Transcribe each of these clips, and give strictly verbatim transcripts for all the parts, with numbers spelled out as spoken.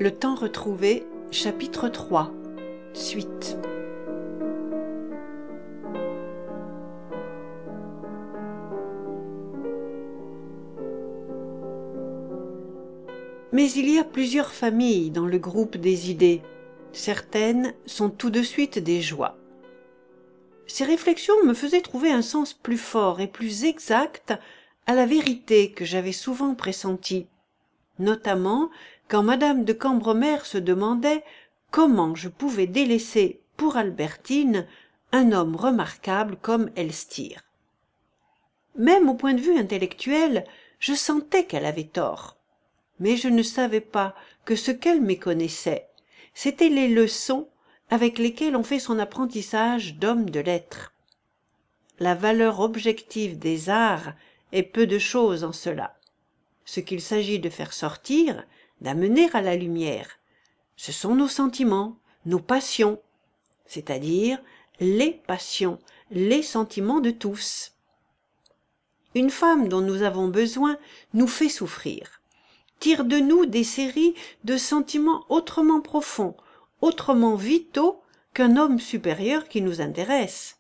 Le temps retrouvé, chapitre trois, suite. Mais il y a plusieurs familles dans le groupe des idées. Certaines sont tout de suite des joies. Ces réflexions me faisaient trouver un sens plus fort et plus exact à la vérité que j'avais souvent pressentie, notamment quand madame de Cambremer se demandait comment je pouvais délaisser pour Albertine un homme remarquable comme Elstir. Même au point de vue intellectuel, je sentais qu'elle avait tort, mais je ne savais pas que ce qu'elle méconnaissait, c'étaient les leçons avec lesquelles on fait son apprentissage d'homme de lettres. La valeur objective des arts est peu de chose en cela. Ce qu'il s'agit de faire sortir, d'amener à la lumière, ce sont nos sentiments, nos passions, c'est-à-dire les passions, les sentiments de tous. Une femme dont nous avons besoin nous fait souffrir, tire de nous des séries de sentiments autrement profonds, autrement vitaux qu'un homme supérieur qui nous intéresse.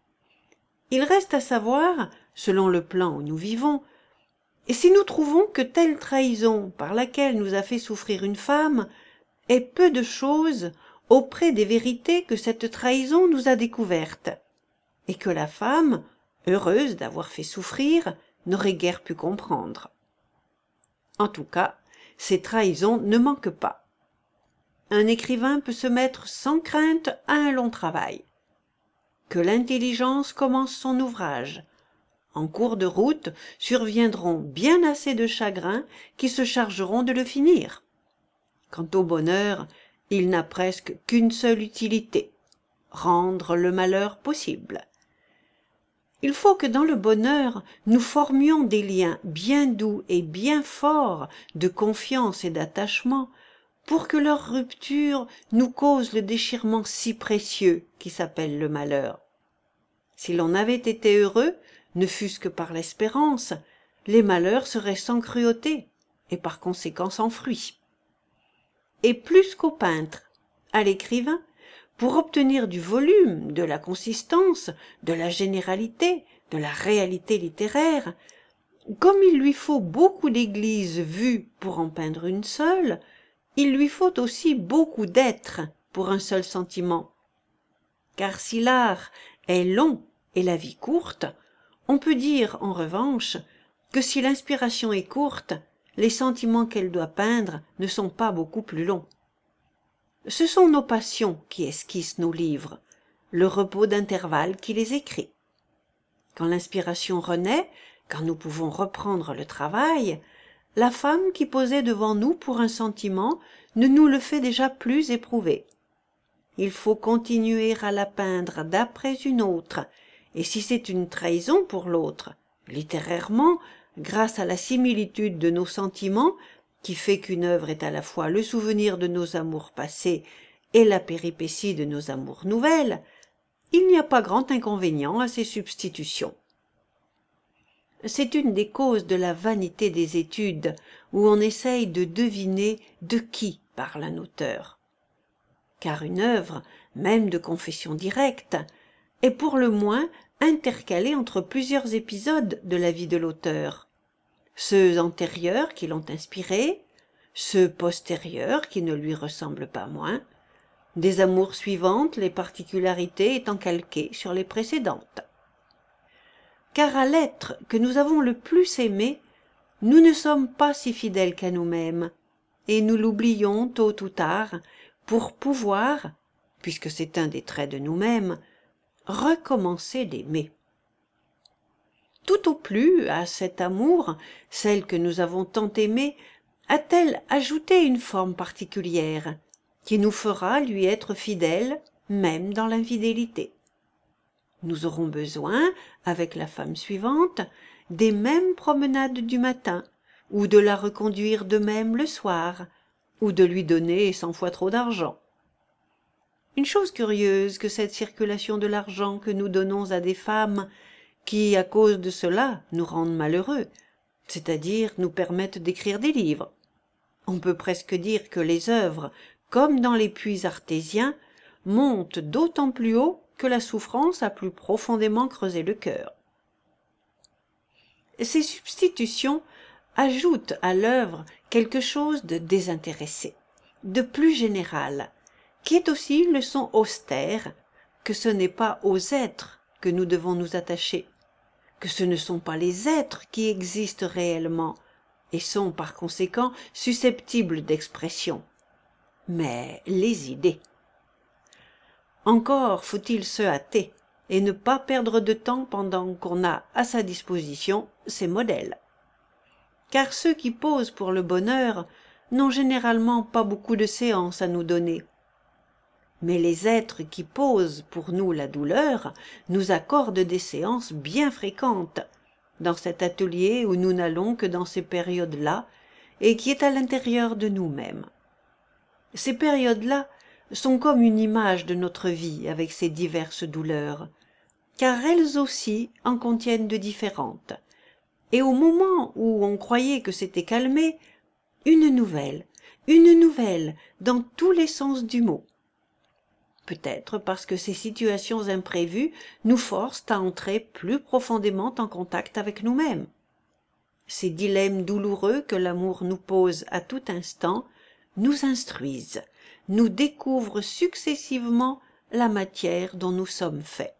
Il reste à savoir, selon le plan où nous vivons, et si nous trouvons que telle trahison par laquelle nous a fait souffrir une femme est peu de chose auprès des vérités que cette trahison nous a découvertes, et que la femme, heureuse d'avoir fait souffrir, n'aurait guère pu comprendre. En tout cas, ces trahisons ne manquent pas. Un écrivain peut se mettre sans crainte à un long travail. Que l'intelligence commence son ouvrage. En cours de route surviendront bien assez de chagrins qui se chargeront de le finir. Quant au bonheur, il n'a presque qu'une seule utilité, rendre le malheur possible. Il faut que dans le bonheur, nous formions des liens bien doux et bien forts de confiance et d'attachement pour que leur rupture nous cause le déchirement si précieux qui s'appelle le malheur. Si l'on avait été heureux, ne fût-ce que par l'espérance, les malheurs seraient sans cruauté, et par conséquent sans fruits. Et plus qu'au peintre, à l'écrivain, pour obtenir du volume, de la consistance, de la généralité, de la réalité littéraire, comme il lui faut beaucoup d'églises vues pour en peindre une seule, il lui faut aussi beaucoup d'êtres pour un seul sentiment. Car si l'art est long et la vie courte, on peut dire, en revanche, que si l'inspiration est courte, les sentiments qu'elle doit peindre ne sont pas beaucoup plus longs. Ce sont nos passions qui esquissent nos livres, le repos d'intervalle qui les écrit. Quand l'inspiration renaît, quand nous pouvons reprendre le travail, la femme qui posait devant nous pour un sentiment ne nous le fait déjà plus éprouver. Il faut continuer à la peindre d'après une autre, et si c'est une trahison pour l'autre, littérairement, grâce à la similitude de nos sentiments, qui fait qu'une œuvre est à la fois le souvenir de nos amours passés et la péripétie de nos amours nouvelles, il n'y a pas grand inconvénient à ces substitutions. C'est une des causes de la vanité des études, où on essaye de deviner de qui parle un auteur. Car une œuvre, même de confession directe, est pour le moins intercalée entre plusieurs épisodes de la vie de l'auteur. Ceux antérieurs qui l'ont inspiré, ceux postérieurs qui ne lui ressemblent pas moins, des amours suivantes, les particularités étant calquées sur les précédentes. Car à l'être que nous avons le plus aimé, nous ne sommes pas si fidèles qu'à nous-mêmes, et nous l'oublions tôt ou tard pour pouvoir, puisque c'est un des traits de nous-mêmes, recommencer d'aimer. Tout au plus à cet amour, celle que nous avons tant aimée a-t-elle ajouté une forme particulière qui nous fera lui être fidèles même dans l'infidélité. Nous aurons besoin, avec la femme suivante, des mêmes promenades du matin, ou de la reconduire de même le soir, ou de lui donner cent fois trop d'argent. Une chose curieuse que cette circulation de l'argent que nous donnons à des femmes qui, à cause de cela, nous rendent malheureux, c'est-à-dire nous permettent d'écrire des livres. On peut presque dire que les œuvres, comme dans les puits artésiens, montent d'autant plus haut que la souffrance a plus profondément creusé le cœur. Ces substitutions ajoutent à l'œuvre quelque chose de désintéressé, de plus général, qui est aussi une leçon austère, que ce n'est pas aux êtres que nous devons nous attacher, que ce ne sont pas les êtres qui existent réellement et sont par conséquent susceptibles d'expression, mais les idées. Encore faut-il se hâter et ne pas perdre de temps pendant qu'on a à sa disposition ces modèles. Car ceux qui posent pour le bonheur n'ont généralement pas beaucoup de séances à nous donner. Mais les êtres qui posent pour nous la douleur nous accordent des séances bien fréquentes, dans cet atelier où nous n'allons que dans ces périodes-là, et qui est à l'intérieur de nous-mêmes. Ces périodes-là sont comme une image de notre vie avec ses diverses douleurs, car elles aussi en contiennent de différentes. Et au moment où on croyait que c'était calmé, une nouvelle, une nouvelle, dans tous les sens du mot. Peut-être parce que ces situations imprévues nous forcent à entrer plus profondément en contact avec nous-mêmes. Ces dilemmes douloureux que l'amour nous pose à tout instant nous instruisent, nous découvrent successivement la matière dont nous sommes faits.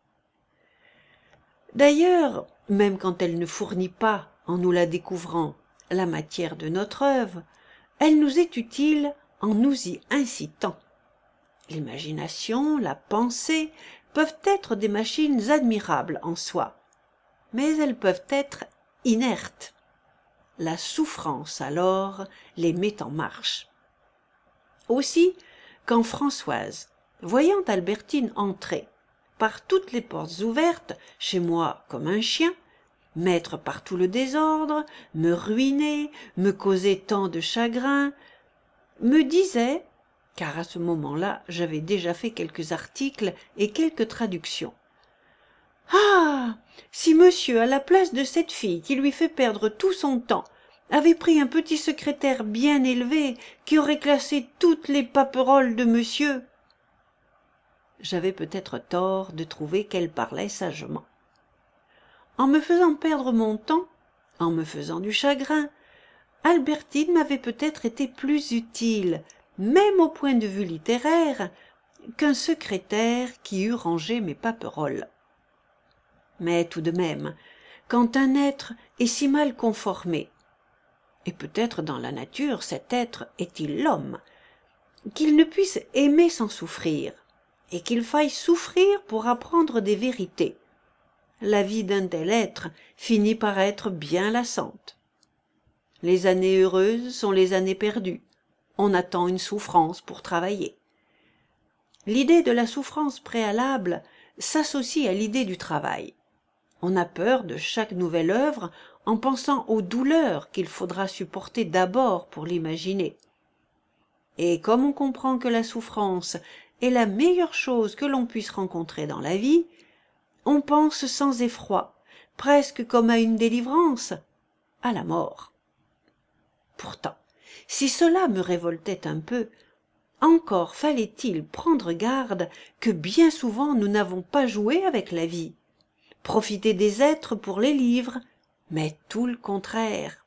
D'ailleurs, même quand elle ne fournit pas, en nous la découvrant, la matière de notre œuvre, elle nous est utile en nous y incitant. L'imagination, la pensée peuvent être des machines admirables en soi, mais elles peuvent être inertes. La souffrance, alors, les met en marche. Aussi, quand Françoise, voyant Albertine entrer, par toutes les portes ouvertes, chez moi comme un chien, mettre partout le désordre, me ruiner, me causer tant de chagrin, me disait, car à ce moment-là j'avais déjà fait quelques articles et quelques traductions. « Ah, si monsieur, à la place de cette fille qui lui fait perdre tout son temps, avait pris un petit secrétaire bien élevé qui aurait classé toutes les paperoles de monsieur !» J'avais peut-être tort de trouver qu'elle parlait sagement. En me faisant perdre mon temps, en me faisant du chagrin, Albertine m'avait peut-être été plus utile, même au point de vue littéraire, qu'un secrétaire qui eût rangé mes paperoles. Mais tout de même, quand un être est si mal conformé, et peut-être dans la nature cet être est-il l'homme, qu'il ne puisse aimer sans souffrir, et qu'il faille souffrir pour apprendre des vérités, la vie d'un tel être finit par être bien lassante. Les années heureuses sont les années perdues. On attend une souffrance pour travailler. L'idée de la souffrance préalable s'associe à l'idée du travail. On a peur de chaque nouvelle œuvre en pensant aux douleurs qu'il faudra supporter d'abord pour l'imaginer. Et comme on comprend que la souffrance est la meilleure chose que l'on puisse rencontrer dans la vie, on pense sans effroi, presque comme à une délivrance, à la mort. Pourtant, si cela me révoltait un peu, encore fallait-il prendre garde que bien souvent nous n'avons pas joué avec la vie, profité des êtres pour les livres, mais tout le contraire.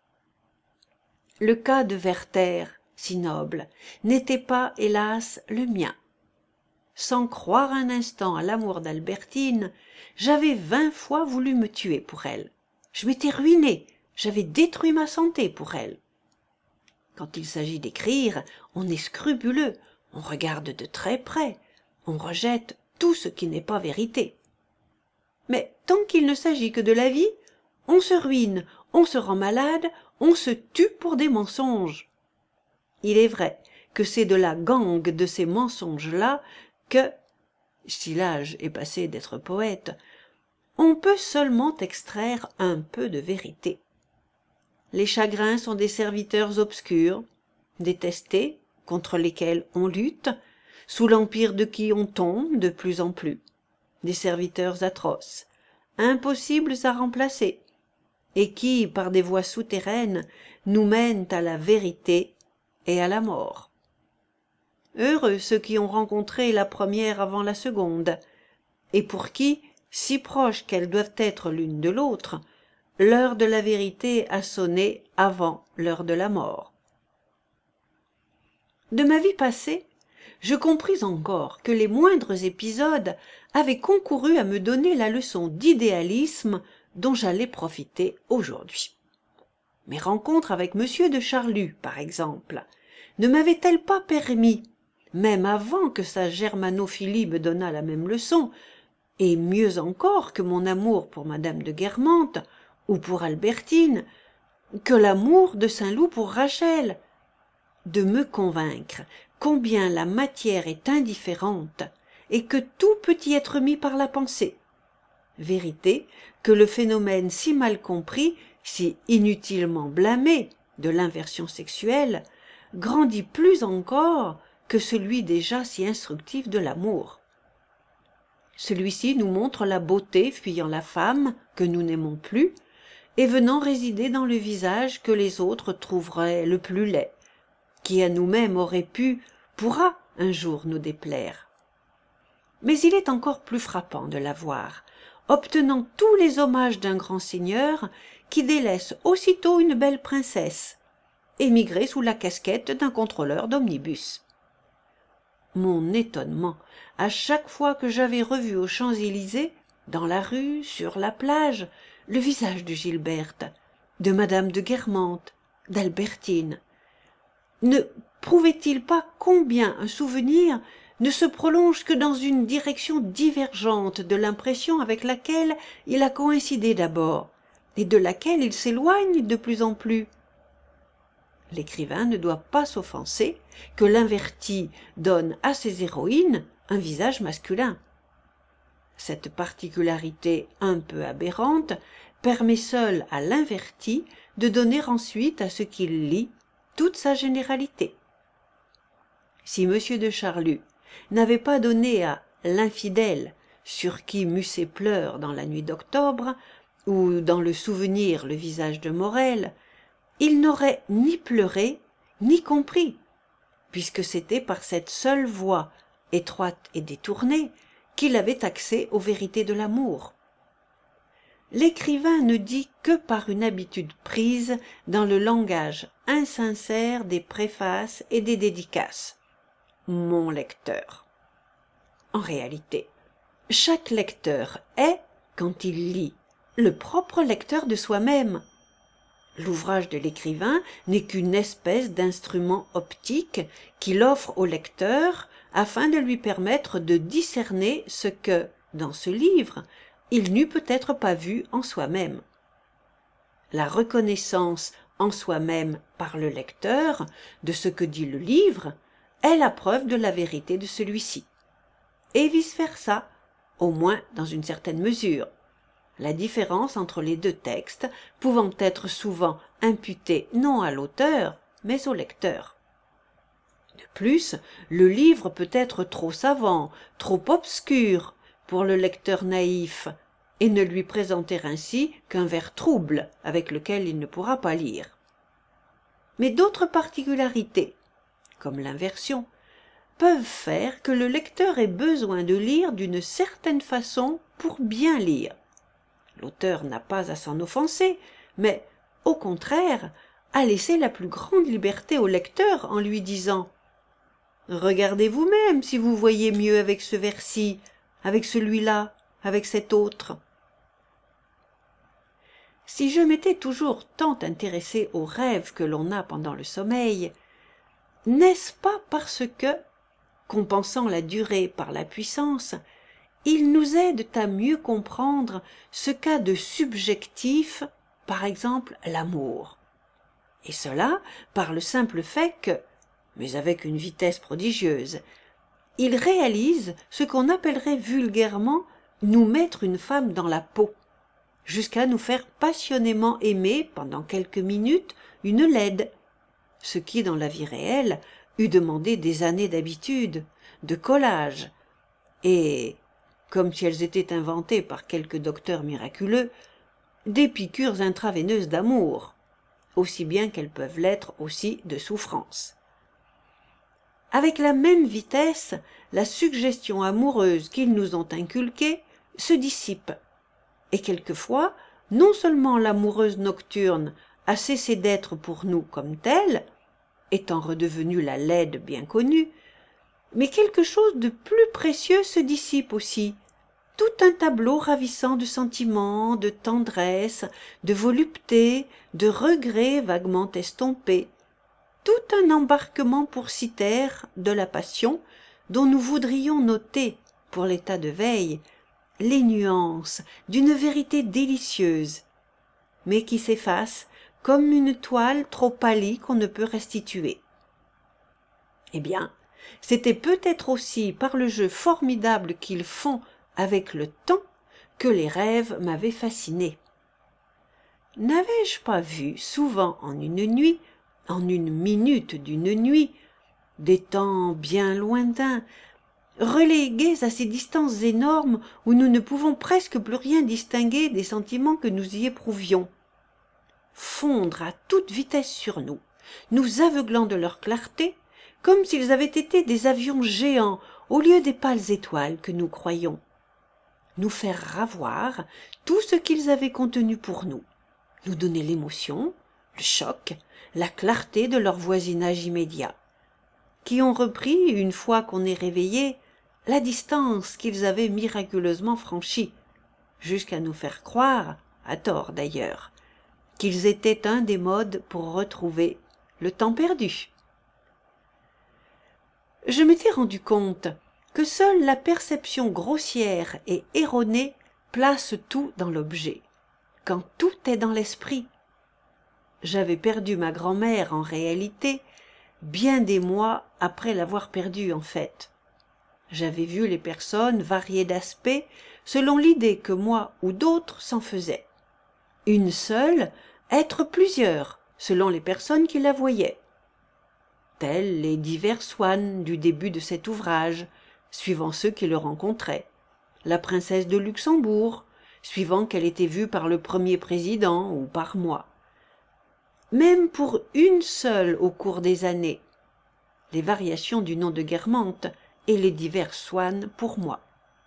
Le cas de Werther, si noble, n'était pas, hélas, le mien. Sans croire un instant à l'amour d'Albertine, j'avais vingt fois voulu me tuer pour elle. Je m'étais ruiné, j'avais détruit ma santé pour elle. Quand il s'agit d'écrire, on est scrupuleux, on regarde de très près, on rejette tout ce qui n'est pas vérité. Mais tant qu'il ne s'agit que de la vie, on se ruine, on se rend malade, on se tue pour des mensonges. Il est vrai que c'est de la gangue de ces mensonges-là que, si l'âge est passé d'être poète, on peut seulement extraire un peu de vérité. Les chagrins sont des serviteurs obscurs, détestés, contre lesquels on lutte, sous l'empire de qui on tombe de plus en plus, des serviteurs atroces, impossibles à remplacer, et qui, par des voies souterraines, nous mènent à la vérité et à la mort. Heureux ceux qui ont rencontré la première avant la seconde, et pour qui, si proches qu'elles doivent être l'une de l'autre, l'heure de la vérité a sonné avant l'heure de la mort. De ma vie passée, je compris encore que les moindres épisodes avaient concouru à me donner la leçon d'idéalisme dont j'allais profiter aujourd'hui. Mes rencontres avec monsieur de Charlus, par exemple, ne m'avaient-elles pas permis, même avant que sa germanophilie me donnât la même leçon, et mieux encore que mon amour pour madame de Guermantes ou pour Albertine, que l'amour de Saint-Loup pour Rachel, de me convaincre combien la matière est indifférente et que tout peut y être mis par la pensée. Vérité que le phénomène si mal compris, si inutilement blâmé de l'inversion sexuelle, grandit plus encore que celui déjà si instructif de l'amour. Celui-ci nous montre la beauté fuyant la femme que nous n'aimons plus et venant résider dans le visage que les autres trouveraient le plus laid, qui à nous-mêmes aurait pu, pourra un jour nous déplaire. Mais il est encore plus frappant de la voir, obtenant tous les hommages d'un grand seigneur qui délaisse aussitôt une belle princesse, émigrée sous la casquette d'un contrôleur d'omnibus. Mon étonnement, à chaque fois que j'avais revu aux Champs-Élysées, dans la rue, sur la plage, le visage de Gilberte, de madame de Guermantes, d'Albertine, ne prouvait-il pas combien un souvenir ne se prolonge que dans une direction divergente de l'impression avec laquelle il a coïncidé d'abord, et de laquelle il s'éloigne de plus en plus? L'écrivain ne doit pas s'offenser que l'inverti donne à ses héroïnes un visage masculin. Cette particularité un peu aberrante permet seule à l'inverti de donner ensuite à ce qu'il lit toute sa généralité. Si monsieur de Charlus n'avait pas donné à l'infidèle sur qui Musset pleure dans la nuit d'octobre, ou dans le souvenir le visage de Morel, il n'aurait ni pleuré ni compris, puisque c'était par cette seule voie étroite et détournée qu'il avait accès aux vérités de l'amour. L'écrivain ne dit que par une habitude prise dans le langage insincère des préfaces et des dédicaces. Mon lecteur. En réalité, chaque lecteur est, quand il lit, le propre lecteur de soi-même. L'ouvrage de l'écrivain n'est qu'une espèce d'instrument optique qu'il offre au lecteur afin de lui permettre de discerner ce que, dans ce livre, il n'eût peut-être pas vu en soi-même. La reconnaissance en soi-même par le lecteur de ce que dit le livre est la preuve de la vérité de celui-ci. Et vice-versa, au moins dans une certaine mesure, la différence entre les deux textes pouvant être souvent imputée non à l'auteur, mais au lecteur. De plus, le livre peut être trop savant, trop obscur pour le lecteur naïf, et ne lui présenter ainsi qu'un vers trouble avec lequel il ne pourra pas lire. Mais d'autres particularités, comme l'inversion, peuvent faire que le lecteur ait besoin de lire d'une certaine façon pour bien lire. L'auteur n'a pas à s'en offenser, mais, au contraire, à laisser la plus grande liberté au lecteur en lui disant « Regardez vous-même si vous voyez mieux avec ce vers-ci, avec celui-là, avec cet autre. » Si je m'étais toujours tant intéressé aux rêves que l'on a pendant le sommeil, n'est-ce pas parce que, compensant la durée par la puissance, ils nous aident à mieux comprendre ce qu'a de subjectif, par exemple l'amour, et cela par le simple fait que, mais avec une vitesse prodigieuse, ils réalisent ce qu'on appellerait vulgairement nous mettre une femme dans la peau, jusqu'à nous faire passionnément aimer pendant quelques minutes une laide, ce qui dans la vie réelle eût demandé des années d'habitude, de collage, et, comme si elles étaient inventées par quelque docteur miraculeux, des piqûres intraveineuses d'amour, aussi bien qu'elles peuvent l'être aussi de souffrance. avec la même vitesse, la suggestion amoureuse qu'ils nous ont inculquée se dissipe. Et quelquefois, non seulement l'amoureuse nocturne a cessé d'être pour nous comme telle, étant redevenue la laide bien connue, mais quelque chose de plus précieux se dissipe aussi, tout un tableau ravissant de sentiments, de tendresse, de volupté, de regrets vaguement estompés, tout un embarquement pour s'y taire de la passion dont nous voudrions noter, pour l'état de veille, les nuances d'une vérité délicieuse, mais qui s'efface comme une toile trop pâlie qu'on ne peut restituer. Eh bien, c'était peut-être aussi par le jeu formidable qu'ils font avec le temps que les rêves m'avaient fasciné. N'avais-je pas vu souvent en une nuit, en une minute d'une nuit, des temps bien lointains, relégués à ces distances énormes où nous ne pouvons presque plus rien distinguer des sentiments que nous y éprouvions, fondre à toute vitesse sur nous, nous aveuglant de leur clarté, comme s'ils avaient été des avions géants au lieu des pâles étoiles que nous croyions, nous faire ravoir tout ce qu'ils avaient contenu pour nous, nous donner l'émotion, le choc, la clarté de leur voisinage immédiat, qui ont repris, une fois qu'on est réveillé, la distance qu'ils avaient miraculeusement franchie, jusqu'à nous faire croire, à tort d'ailleurs, qu'ils étaient un des modes pour retrouver le temps perdu. Je m'étais rendu compte que seule la perception grossière et erronée place tout dans l'objet, quand tout est dans l'esprit. J'avais perdu ma grand-mère en réalité, bien des mois après l'avoir perdue en fait. J'avais vu les personnes variées d'aspect selon l'idée que moi ou d'autres s'en faisaient. Une seule, être plusieurs, selon les personnes qui la voyaient. Tels les divers Swann du début de cet ouvrage, suivant ceux qui le rencontraient. La princesse de Luxembourg, suivant qu'elle était vue par le premier président ou par moi. Même pour une seule au cours des années. Les variations du nom de Guermantes et les divers Swann pour moi.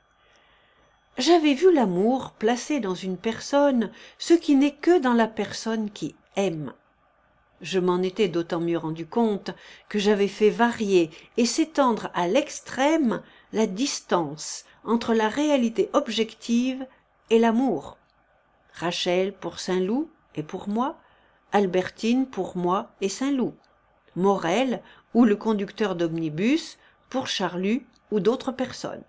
J'avais vu l'amour placer dans une personne ce qui n'est que dans la personne qui aime. Je m'en étais d'autant mieux rendu compte que j'avais fait varier et s'étendre à l'extrême la distance entre la réalité objective et l'amour. Rachel pour Saint-Loup et pour moi, Albertine pour moi et Saint-Loup, Morel ou le conducteur d'omnibus pour Charlus ou d'autres personnes.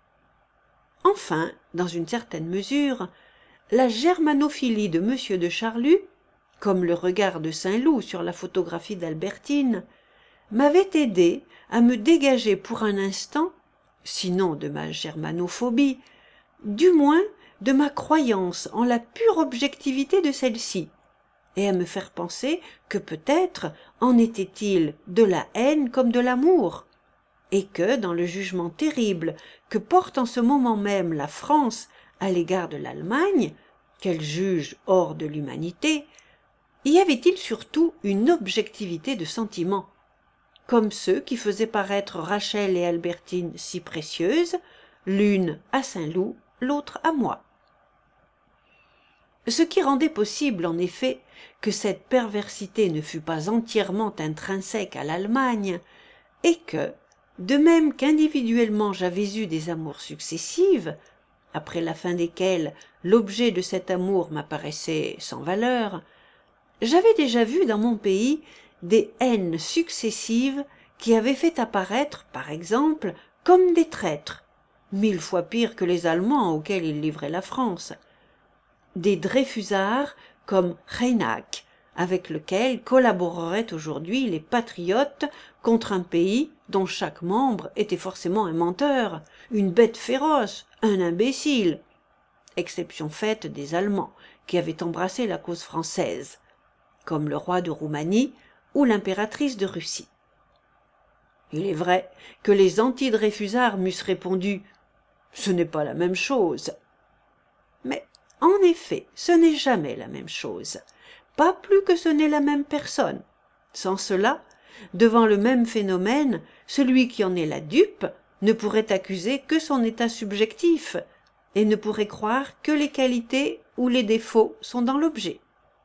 Enfin, dans une certaine mesure, la germanophilie de Monsieur de Charlus, comme le regard de Saint-Loup sur la photographie d'Albertine, m'avait aidé à me dégager pour un instant, sinon de ma germanophobie, du moins de ma croyance en la pure objectivité de celle-ci, et à me faire penser que peut-être en était-il de la haine comme de l'amour, et que, dans le jugement terrible que porte en ce moment même la France à l'égard de l'Allemagne, qu'elle juge hors de l'humanité, y avait-il surtout une objectivité de sentiment, comme ceux qui faisaient paraître Rachel et Albertine si précieuses, l'une à Saint-Loup, l'autre à moi. Ce qui rendait possible, en effet, que cette perversité ne fût pas entièrement intrinsèque à l'Allemagne, et que, de même qu'individuellement j'avais eu des amours successives, après la fin desquelles l'objet de cet amour m'apparaissait sans valeur, j'avais déjà vu dans mon pays des haines successives qui avaient fait apparaître, par exemple, comme des traîtres, mille fois pires que les Allemands auxquels ils livraient la France, des Dreyfusards comme Reinach, avec lequel collaboreraient aujourd'hui les patriotes contre un pays dont chaque membre était forcément un menteur, une bête féroce, un imbécile, exception faite des Allemands qui avaient embrassé la cause française, comme le roi de Roumanie ou l'impératrice de Russie. Il est vrai que les anti-Dreyfusards m'eussent répondu « Ce n'est pas la même chose ». Mais en effet, ce n'est jamais la même chose, pas plus que ce n'est la même personne. Sans cela, Devant le même phénomène, celui qui en est la dupe ne pourrait accuser que son état subjectif et ne pourrait croire que les qualités ou les défauts sont dans l'objet.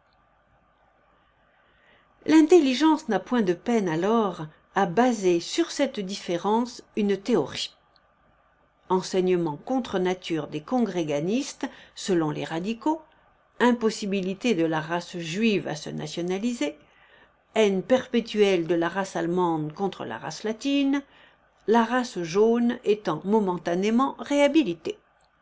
L'intelligence n'a point de peine alors à baser sur cette différence une théorie. Enseignement contre nature des congréganistes, selon les radicaux, impossibilité de la race juive à se nationaliser, haine perpétuelle de la race allemande contre la race latine, la race jaune étant momentanément réhabilitée.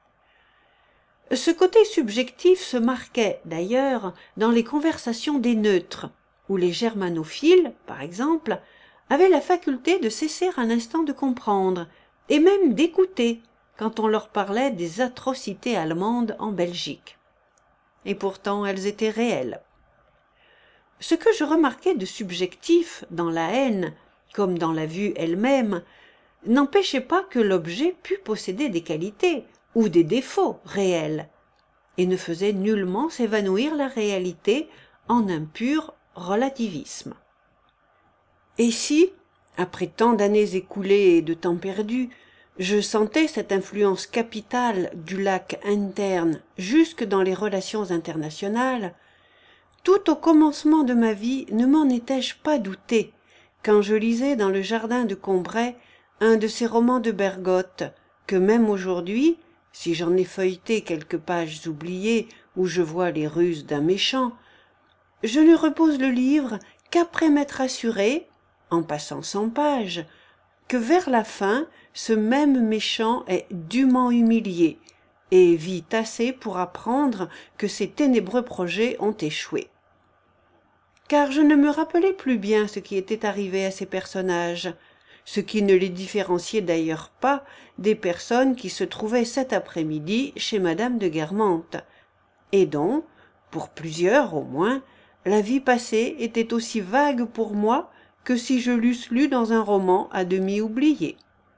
Ce côté subjectif se marquait d'ailleurs dans les conversations des neutres, où les germanophiles, par exemple, avaient la faculté de cesser un instant de comprendre, et même d'écouter, quand on leur parlait des atrocités allemandes en Belgique. Et pourtant elles étaient réelles. Ce que je remarquais de subjectif dans la haine, comme dans la vue elle-même, n'empêchait pas que l'objet pût posséder des qualités ou des défauts réels, et ne faisait nullement s'évanouir la réalité en un pur relativisme. Et si, après tant d'années écoulées et de temps perdu, je sentais cette influence capitale du lac interne jusque dans les relations internationales, tout au commencement de ma vie ne m'en étais-je pas douté quand je lisais dans le jardin de Combray un de ces romans de Bergotte que même aujourd'hui, si j'en ai feuilleté quelques pages oubliées où je vois les ruses d'un méchant, je ne repose le livre qu'après m'être assuré, en passant cent pages, que vers la fin ce même méchant est dûment humilié et vit assez pour apprendre que ses ténébreux projets ont échoué. Car je ne me rappelais plus bien ce qui était arrivé à ces personnages, ce qui ne les différenciait d'ailleurs pas des personnes qui se trouvaient cet après-midi chez madame de Guermantes, et dont, pour plusieurs au moins, la vie passée était aussi vague pour moi que si je l'eusse lu dans un roman à demi oublié.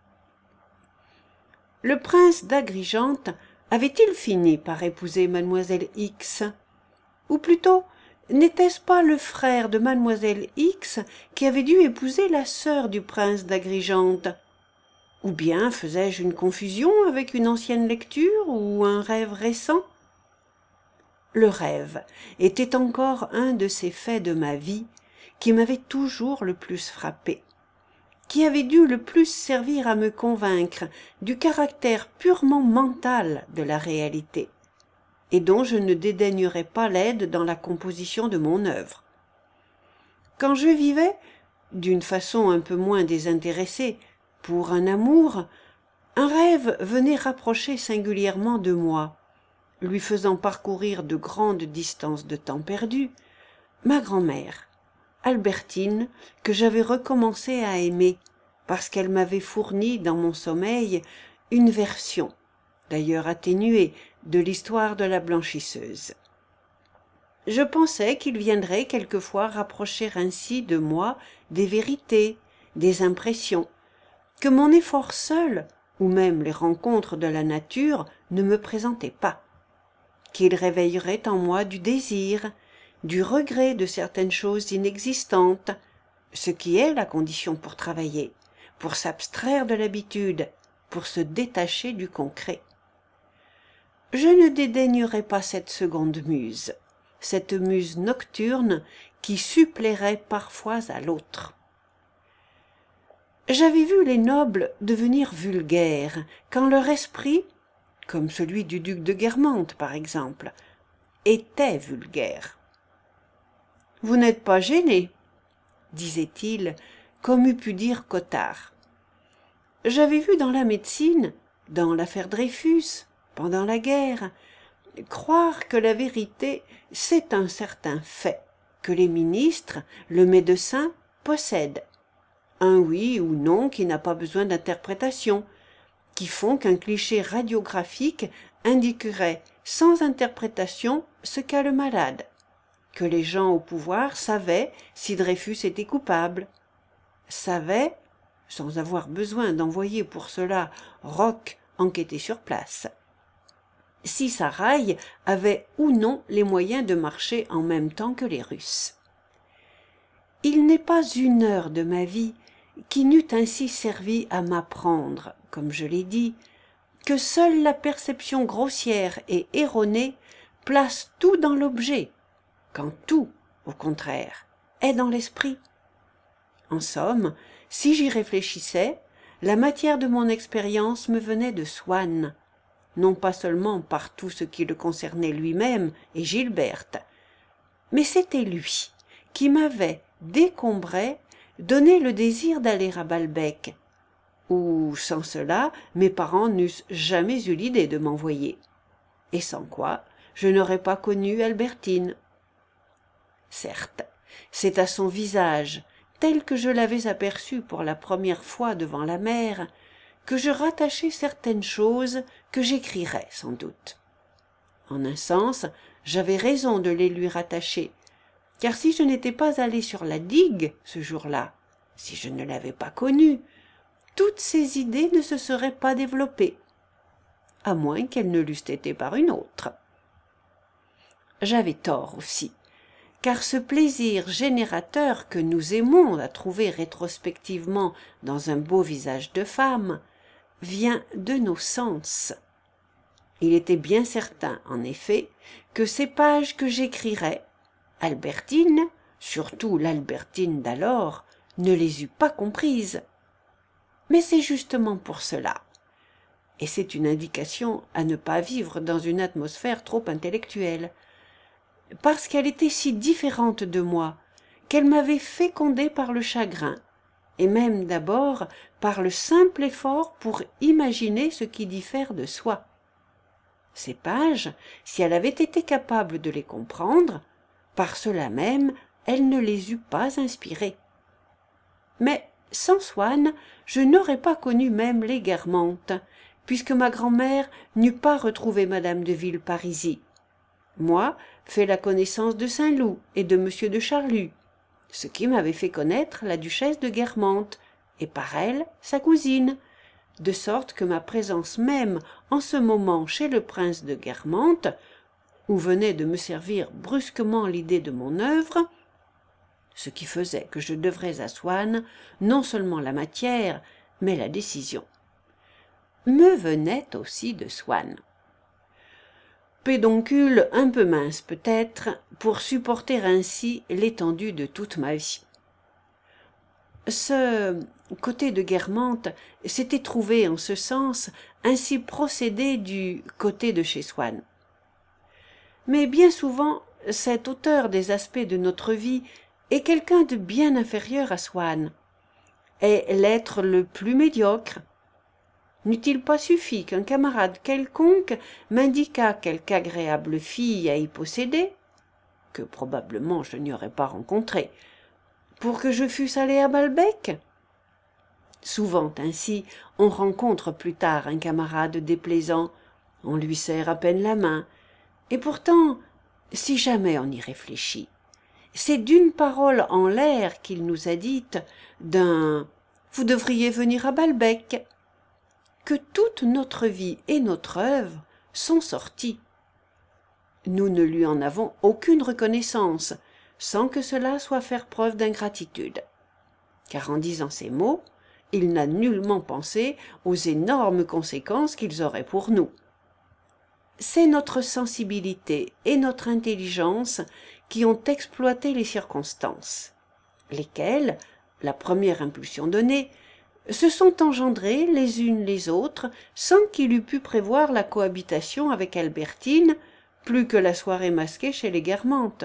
Le prince d'Agrigente avait-il fini par épouser mademoiselle X? Ou plutôt, n'était-ce pas le frère de mademoiselle X qui avait dû épouser la sœur du prince d'Agrigente? Ou bien faisais-je une confusion avec une ancienne lecture ou un rêve récent? Le rêve était encore un de ces faits de ma vie qui m'avait toujours le plus frappé, qui avait dû le plus servir à me convaincre du caractère purement mental de la réalité, et dont je ne dédaignerais pas l'aide dans la composition de mon œuvre. Quand je vivais, d'une façon un peu moins désintéressée, pour un amour, un rêve venait rapprocher singulièrement de moi, lui faisant parcourir de grandes distances de temps perdu, ma grand-mère, Albertine, que j'avais recommencé à aimer, parce qu'elle m'avait fourni dans mon sommeil une version, d'ailleurs atténuée, de l'histoire de la blanchisseuse. Je pensais qu'il viendrait quelquefois rapprocher ainsi de moi des vérités, des impressions, que mon effort seul, ou même les rencontres de la nature, ne me présentaient pas, qu'il réveillerait en moi du désir, du regret de certaines choses inexistantes, ce qui est la condition pour travailler, pour s'abstraire de l'habitude, pour se détacher du concret. Je ne dédaignerai pas cette seconde muse, cette muse nocturne qui suppléerait parfois à l'autre. J'avais vu les nobles devenir vulgaires quand leur esprit, comme celui du duc de Guermantes par exemple, était vulgaire. « Vous n'êtes pas gêné ?» disait-il, comme eût pu dire Cottard. J'avais vu dans la médecine, dans l'affaire Dreyfus, pendant la guerre, croire que la vérité, c'est un certain fait, que les ministres, le médecin, possèdent, un oui ou non qui n'a pas besoin d'interprétation, qui font qu'un cliché radiographique indiquerait sans interprétation ce qu'a le malade, que les gens au pouvoir savaient si Dreyfus était coupable, savaient, sans avoir besoin d'envoyer pour cela Roch enquêter sur place, si Saraï avait ou non les moyens de marcher en même temps que les Russes. il n'est pas une heure de ma vie qui n'eût ainsi servi à m'apprendre, comme je l'ai dit, que seule la perception grossière et erronée place tout dans l'objet, quand tout, au contraire, est dans l'esprit. En somme, si j'y réfléchissais, la matière de mon expérience me venait de Swann, non pas seulement par tout ce qui le concernait lui-même et Gilberte, mais c'était lui qui m'avait, dès Combray, donné le désir d'aller à Balbec, où, sans cela, mes parents n'eussent jamais eu l'idée de m'envoyer, et sans quoi je n'aurais pas connu Albertine. Certes, c'est à son visage, tel que je l'avais aperçu pour la première fois devant la mer, que je rattachai certaines choses que j'écrirais sans doute. En un sens, j'avais raison de les lui rattacher, car si je n'étais pas allé sur la digue ce jour-là, si je ne l'avais pas connu, toutes ces idées ne se seraient pas développées, à moins qu'elles ne l'eussent été par une autre. J'avais tort aussi, car ce plaisir générateur que nous aimons à trouver rétrospectivement dans un beau visage de femme vient de nos sens. Il était bien certain, en effet, que ces pages que j'écrirais, Albertine, surtout l'Albertine d'alors, ne les eût pas comprises. Mais c'est justement pour cela, et c'est une indication à ne pas vivre dans une atmosphère trop intellectuelle, parce qu'elle était si différente de moi, qu'elle m'avait fécondé par le chagrin, et même d'abord par le simple effort pour imaginer ce qui diffère de soi. Ces pages, si elle avait été capable de les comprendre, par cela même, elle ne les eût pas inspirées. Mais sans Swann, je n'aurais pas connu même les Guermantes, puisque ma grand-mère n'eût pas retrouvé madame de Villeparisis. Moi, fait la connaissance de Saint-Loup et de monsieur de Charlus, ce qui m'avait fait connaître la duchesse de Guermantes, et par elle, sa cousine, de sorte que ma présence même en ce moment chez le prince de Guermantes, où venait de me servir brusquement l'idée de mon œuvre, ce qui faisait que je devrais à Swann non seulement la matière, mais la décision, me venait aussi de Swann. Pédoncule un peu mince peut-être, pour supporter ainsi l'étendue de toute ma vie. Ce côté de Guermantes s'était trouvé en ce sens ainsi procédé du côté de chez Swann. Mais bien souvent, cet auteur des aspects de notre vie est quelqu'un de bien inférieur à Swann, est l'être le plus médiocre. N'eût-il pas suffi qu'un camarade quelconque m'indiquât quelque agréable fille à y posséder, que probablement je n'y aurais pas rencontrée, pour que je fusse allé à Balbec? Souvent ainsi, on rencontre plus tard un camarade déplaisant, on lui serre à peine la main, et pourtant, si jamais on y réfléchit, c'est d'une parole en l'air qu'il nous a dite, d'un « vous devriez venir à Balbec », que toute notre vie et notre œuvre sont sorties. Nous ne lui en avons aucune reconnaissance, sans que cela soit faire preuve d'ingratitude. Car en disant ces mots, il n'a nullement pensé aux énormes conséquences qu'ils auraient pour nous. C'est notre sensibilité et notre intelligence qui ont exploité les circonstances, lesquelles, la première impulsion donnée, se sont engendrées les unes les autres sans qu'il eût pu prévoir la cohabitation avec Albertine, plus que la soirée masquée chez les Guermantes.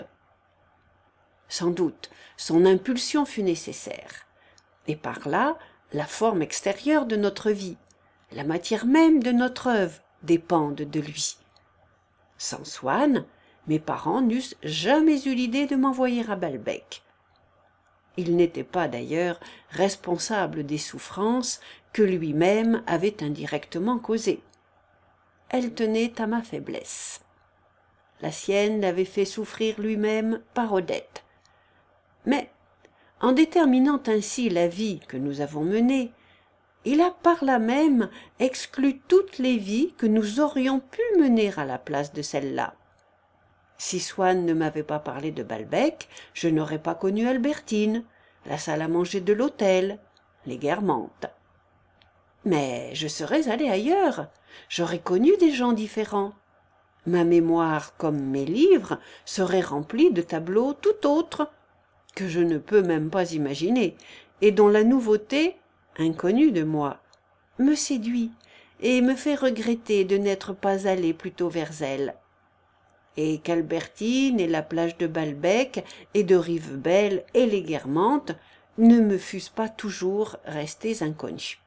Sans doute, son impulsion fut nécessaire, et par là, la forme extérieure de notre vie, la matière même de notre œuvre, dépendent de lui. Sans Swann, mes parents n'eussent jamais eu l'idée de m'envoyer à Balbec. Il n'était pas d'ailleurs responsable des souffrances que lui-même avait indirectement causées. Elles tenaient à ma faiblesse. La sienne l'avait fait souffrir lui-même par Odette. Mais, en déterminant ainsi la vie que nous avons menée, il a par là même exclu toutes les vies que nous aurions pu mener à la place de celle-là. Si Swann ne m'avait pas parlé de Balbec, je n'aurais pas connu Albertine, la salle à manger de l'hôtel, les Guermantes. Mais je serais allée ailleurs, j'aurais connu des gens différents. Ma mémoire, comme mes livres, serait remplie de tableaux tout autres, que je ne peux même pas imaginer, et dont la nouveauté, inconnue de moi, me séduit et me fait regretter de n'être pas allée plus tôt vers elle. Et qu'Albertine et la plage de Balbec et de Rivebelle et les Guermantes ne me fussent pas toujours restées inconnues.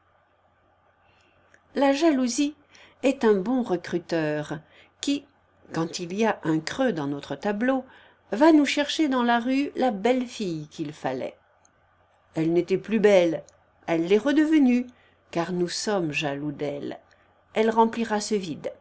La jalousie est un bon recruteur qui, quand il y a un creux dans notre tableau, va nous chercher dans la rue la belle fille qu'il fallait. Elle n'était plus belle, elle l'est redevenue, car nous sommes jaloux d'elle. Elle remplira ce vide.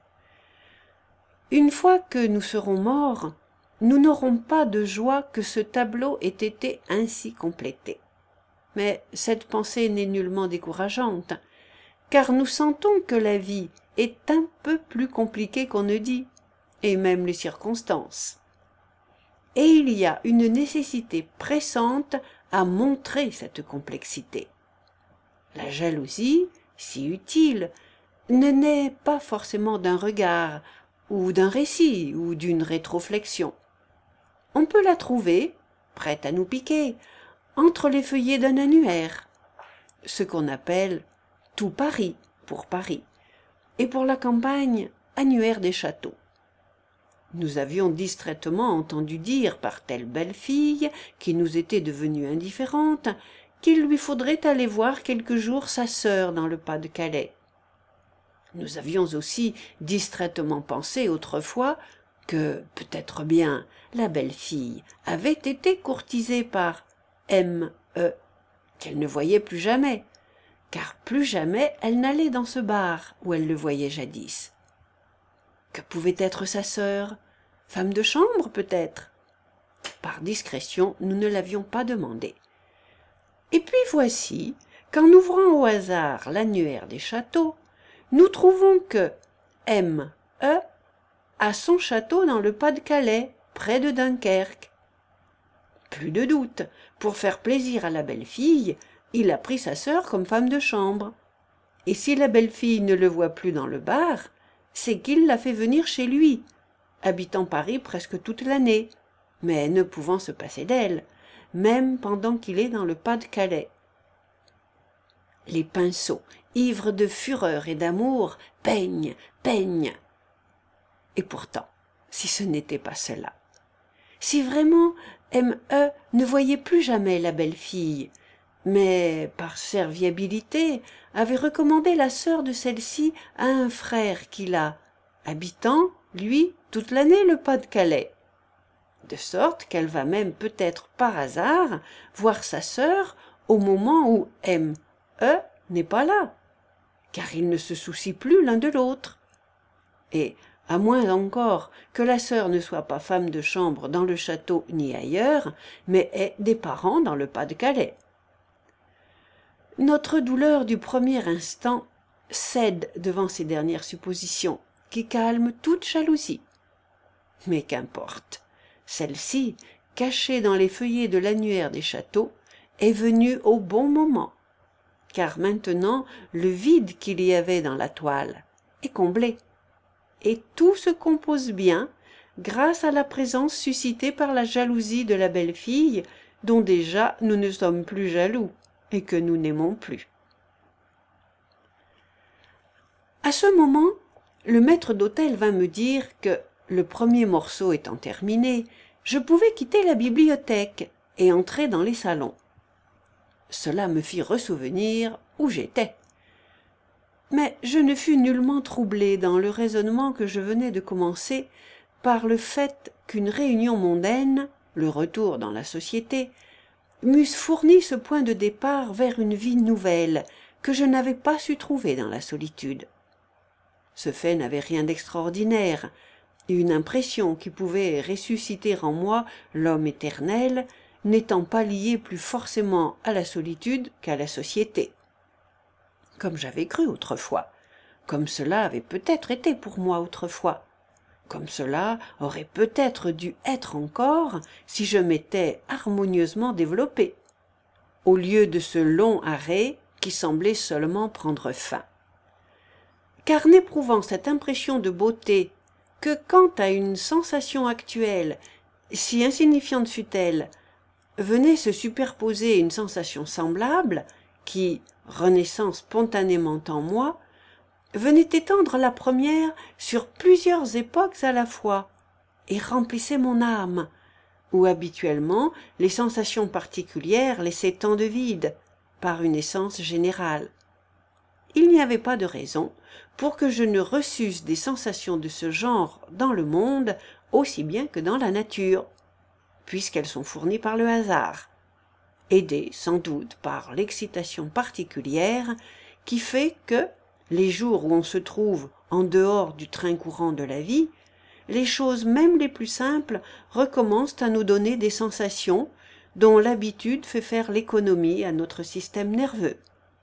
Une fois que nous serons morts, nous n'aurons pas de joie que ce tableau ait été ainsi complété. Mais cette pensée n'est nullement décourageante, car nous sentons que la vie est un peu plus compliquée qu'on ne dit, et même les circonstances. Et il y a une nécessité pressante à montrer cette complexité. La jalousie, si utile, ne naît pas forcément d'un regard, ou d'un récit, ou d'une rétroflexion. On peut la trouver, prête à nous piquer, entre les feuillets d'un annuaire, ce qu'on appelle tout Paris pour Paris, et pour la campagne, annuaire des châteaux. Nous avions distraitement entendu dire par telle belle fille, qui nous était devenue indifférente, qu'il lui faudrait aller voir quelque jour sa sœur dans le Pas-de-Calais. Nous avions aussi distraitement pensé autrefois que, peut-être bien, la belle fille avait été courtisée par M E, qu'elle ne voyait plus jamais, car plus jamais elle n'allait dans ce bar où elle le voyait jadis. Que pouvait être sa sœur? Femme de chambre, peut-être? Par discrétion, nous ne l'avions pas demandé. Et puis voici qu'en ouvrant au hasard l'annuaire des châteaux, nous trouvons que M E a son château dans le Pas-de-Calais, près de Dunkerque. Plus de doute, pour faire plaisir à la belle fille, il a pris sa sœur comme femme de chambre. Et si la belle fille ne le voit plus dans le bar, c'est qu'il l'a fait venir chez lui, habitant Paris presque toute l'année, mais ne pouvant se passer d'elle, même pendant qu'il est dans le Pas-de-Calais. Les pinceaux, ivres de fureur et d'amour, peignent, peignent. Et pourtant, si ce n'était pas cela, si vraiment M E ne voyait plus jamais la belle fille, mais par serviabilité avait recommandé la sœur de celle-ci à un frère qu'il a, habitant, lui, toute l'année le Pas-de-Calais, de sorte qu'elle va même peut-être par hasard voir sa sœur au moment où M E n'est pas là, car ils ne se soucient plus l'un de l'autre. Et, à moins encore que la sœur ne soit pas femme de chambre dans le château ni ailleurs, mais ait des parents dans le Pas-de-Calais. Notre douleur du premier instant cède devant ces dernières suppositions, qui calment toute jalousie. Mais qu'importe, celle-ci, cachée dans les feuillets de l'annuaire des châteaux, est venue au bon moment, car maintenant le vide qu'il y avait dans la toile est comblé, et tout se compose bien grâce à la présence suscitée par la jalousie de la belle fille, dont déjà nous ne sommes plus jaloux et que nous n'aimons plus. À ce moment, le maître d'hôtel vint me dire que, le premier morceau étant terminé, je pouvais quitter la bibliothèque et entrer dans les salons. Cela me fit ressouvenir où j'étais. Mais je ne fus nullement troublé dans le raisonnement que je venais de commencer par le fait qu'une réunion mondaine, le retour dans la société, m'eussent fourni ce point de départ vers une vie nouvelle que je n'avais pas su trouver dans la solitude. Ce fait n'avait rien d'extraordinaire, et une impression qui pouvait ressusciter en moi l'homme éternel, n'étant pas liée plus forcément à la solitude qu'à la société. Comme j'avais cru autrefois, comme cela avait peut-être été pour moi autrefois, comme cela aurait peut-être dû être encore si je m'étais harmonieusement développé, au lieu de ce long arrêt qui semblait seulement prendre fin. Car n'éprouvant cette impression de beauté que quand à une sensation actuelle, si insignifiante fût-elle, venait se superposer une sensation semblable, qui, renaissant spontanément en moi, venait étendre la première sur plusieurs époques à la fois, et remplissait mon âme, où habituellement les sensations particulières laissaient tant de vide, par une essence générale. Il n'y avait pas de raison pour que je ne reçusse des sensations de ce genre dans le monde aussi bien que dans la nature, puisqu'elles sont fournies par le hasard, aidées sans doute par l'excitation particulière qui fait que, les jours où on se trouve en dehors du train courant de la vie, les choses même les plus simples recommencent à nous donner des sensations dont l'habitude fait faire l'économie à notre système nerveux.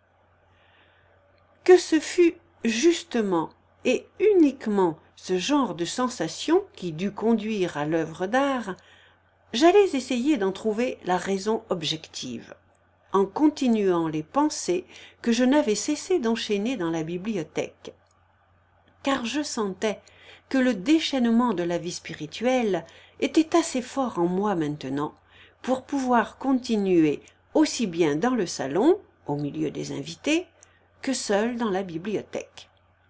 Que ce fût justement et uniquement ce genre de sensation qui dut conduire à l'œuvre d'art, j'allais essayer d'en trouver la raison objective, en continuant les pensées que je n'avais cessé d'enchaîner dans la bibliothèque. Car je sentais que le déchaînement de la vie spirituelle était assez fort en moi maintenant pour pouvoir continuer aussi bien dans le salon, au milieu des invités, que seul dans la bibliothèque.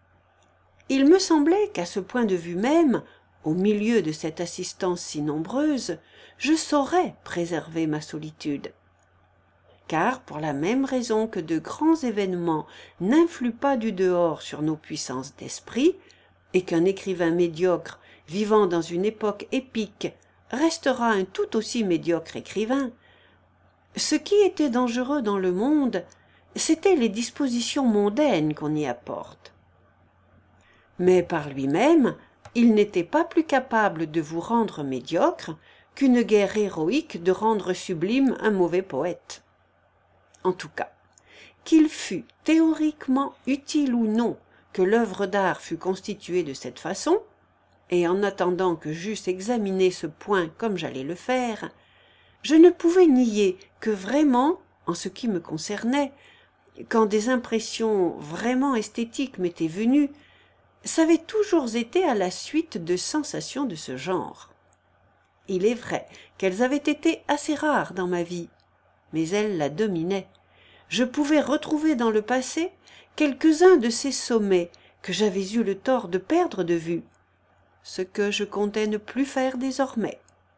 Il me semblait qu'à ce point de vue même, au milieu de cette assistance si nombreuse, je saurais préserver ma solitude. Car, pour la même raison que de grands événements n'influent pas du dehors sur nos puissances d'esprit, et qu'un écrivain médiocre vivant dans une époque épique restera un tout aussi médiocre écrivain, ce qui était dangereux dans le monde, c'étaient les dispositions mondaines qu'on y apporte. Mais par lui-même, il n'était pas plus capable de vous rendre médiocre qu'une guerre héroïque de rendre sublime un mauvais poète. En tout cas, qu'il fût théoriquement utile ou non que l'œuvre d'art fût constituée de cette façon, et en attendant que j'eusse examiné ce point comme j'allais le faire, je ne pouvais nier que vraiment, en ce qui me concernait, quand des impressions vraiment esthétiques m'étaient venues, ça avait toujours été à la suite de sensations de ce genre. Il est vrai qu'elles avaient été assez rares dans ma vie, mais elles la dominaient. Je pouvais retrouver dans le passé quelques-uns de ces sommets que j'avais eu le tort de perdre de vue, ce que je comptais ne plus faire désormais.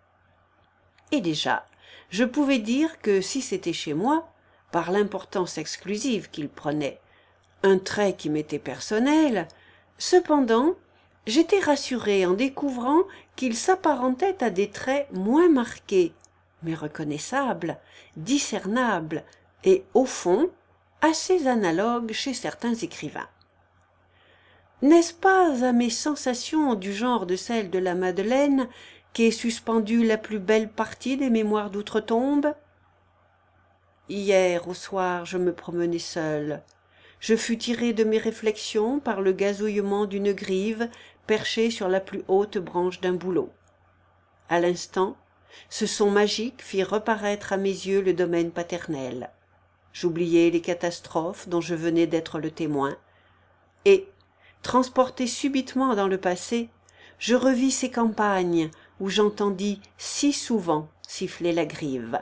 Et déjà, je pouvais dire que si c'était chez moi, par l'importance exclusive qu'il prenait, un trait qui m'était personnel, cependant, j'étais rassurée en découvrant qu'il s'apparentait à des traits moins marqués, mais reconnaissables, discernables et, au fond, assez analogues chez certains écrivains. N'est-ce pas à mes sensations du genre de celle de la Madeleine qu'est suspendue la plus belle partie des mémoires d'outre-tombe? Hier au soir, je me promenais seule. Je fus tirée de mes réflexions par le gazouillement d'une grive perchée sur la plus haute branche d'un bouleau. À l'instant, ce son magique fit reparaître à mes yeux le domaine paternel. J'oubliai les catastrophes dont je venais d'être le témoin, et, transporté subitement dans le passé, je revis ces campagnes où j'entendis si souvent siffler la grive.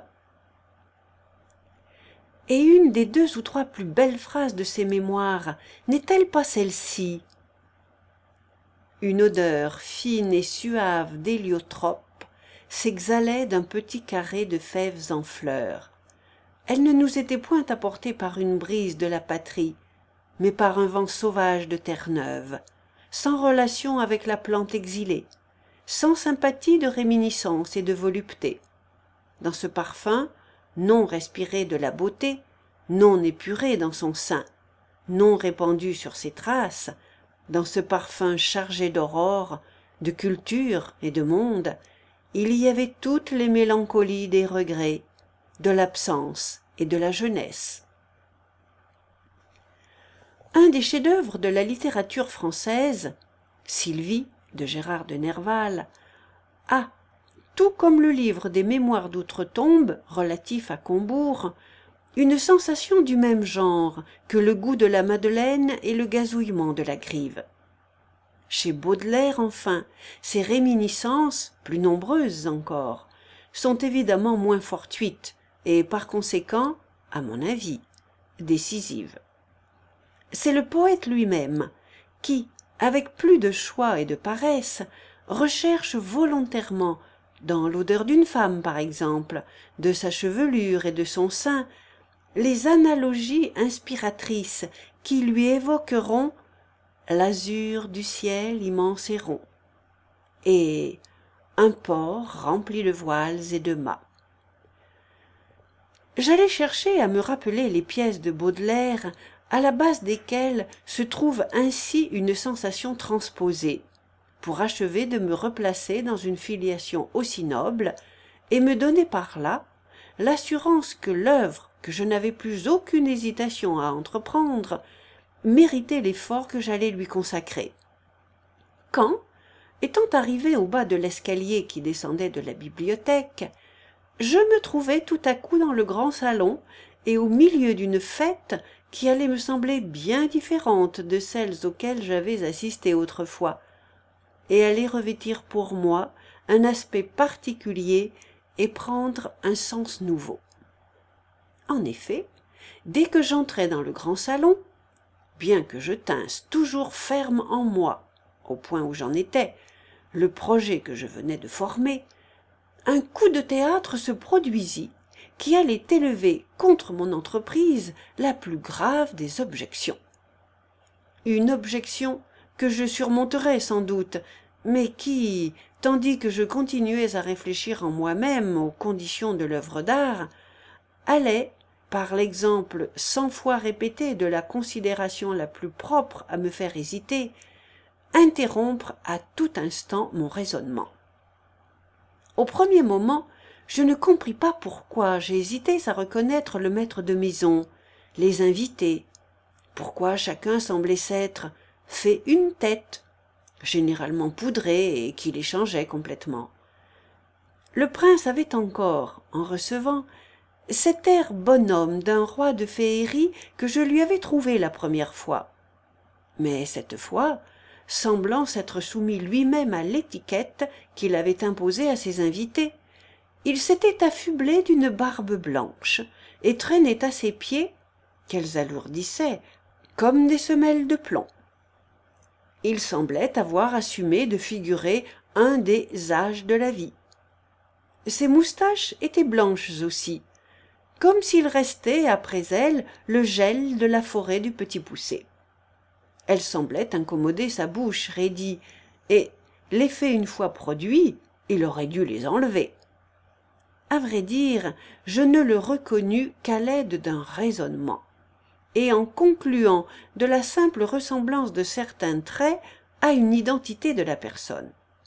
Et une des deux ou trois plus belles phrases de ces mémoires n'est-elle pas celle-ci? Une odeur fine et suave d'héliotrope s'exhalait d'un petit carré de fèves en fleurs. Elle ne nous était point apportée par une brise de la patrie, mais par un vent sauvage de terre neuve, sans relation avec la plante exilée, sans sympathie de réminiscence et de volupté. Dans ce parfum, non respiré de la beauté, non épuré dans son sein, non répandu sur ses traces, dans ce parfum chargé d'aurore, de culture et de monde, il y avait toutes les mélancolies des regrets, de l'absence et de la jeunesse. Un des chefs-d'œuvre de la littérature française, Sylvie, de Gérard de Nerval, a, tout comme le livre des Mémoires d'outre-tombe relatif à Combourg, une sensation du même genre que le goût de la madeleine et le gazouillement de la grive. Chez Baudelaire, enfin, ces réminiscences, plus nombreuses encore, sont évidemment moins fortuites et par conséquent, à mon avis, décisives. C'est le poète lui-même qui, avec plus de choix et de paresse, recherche volontairement, dans l'odeur d'une femme par exemple, de sa chevelure et de son sein, les analogies inspiratrices qui lui évoqueront l'azur du ciel immense et rond, et un port rempli de voiles et de mâts. J'allais chercher à me rappeler les pièces de Baudelaire à la base desquelles se trouve ainsi une sensation transposée, pour achever de me replacer dans une filiation aussi noble et me donner par là l'assurance que l'œuvre que je n'avais plus aucune hésitation à entreprendre méritait l'effort que j'allais lui consacrer. Quand, étant arrivé au bas de l'escalier qui descendait de la bibliothèque, je me trouvai tout à coup dans le grand salon et au milieu d'une fête qui allait me sembler bien différente de celles auxquelles j'avais assisté autrefois, et allait revêtir pour moi un aspect particulier et prendre un sens nouveau. En effet, dès que j'entrai dans le grand salon, bien que je tinsse toujours ferme en moi, au point où j'en étais, le projet que je venais de former, un coup de théâtre se produisit qui allait élever contre mon entreprise la plus grave des objections. Une objection que je surmonterais sans doute, mais qui, tandis que je continuais à réfléchir en moi-même aux conditions de l'œuvre d'art, allait, par l'exemple cent fois répété de la considération la plus propre à me faire hésiter, interrompre à tout instant mon raisonnement. Au premier moment, je ne compris pas pourquoi j'hésitais à reconnaître le maître de maison, les invités, pourquoi chacun semblait s'être fait une tête, généralement poudrée et qui les changeait complètement. Le prince avait encore, en recevant, cet air bonhomme d'un roi de féerie que je lui avais trouvé la première fois. Mais cette fois, semblant s'être soumis lui-même à l'étiquette qu'il avait imposée à ses invités, il s'était affublé d'une barbe blanche et traînait à ses pieds, qu'elles alourdissaient, comme des semelles de plomb. Il semblait avoir assumé de figurer un des âges de la vie. Ses moustaches étaient blanches aussi, comme s'il restait après elles le gel de la forêt du Petit Poucet. Elles semblaient incommoder sa bouche raidie, et, l'effet une fois produit, il aurait dû les enlever. À vrai dire, je ne le reconnus qu'à l'aide d'un raisonnement, et en concluant de la simple ressemblance de certains traits à une identité de la personne.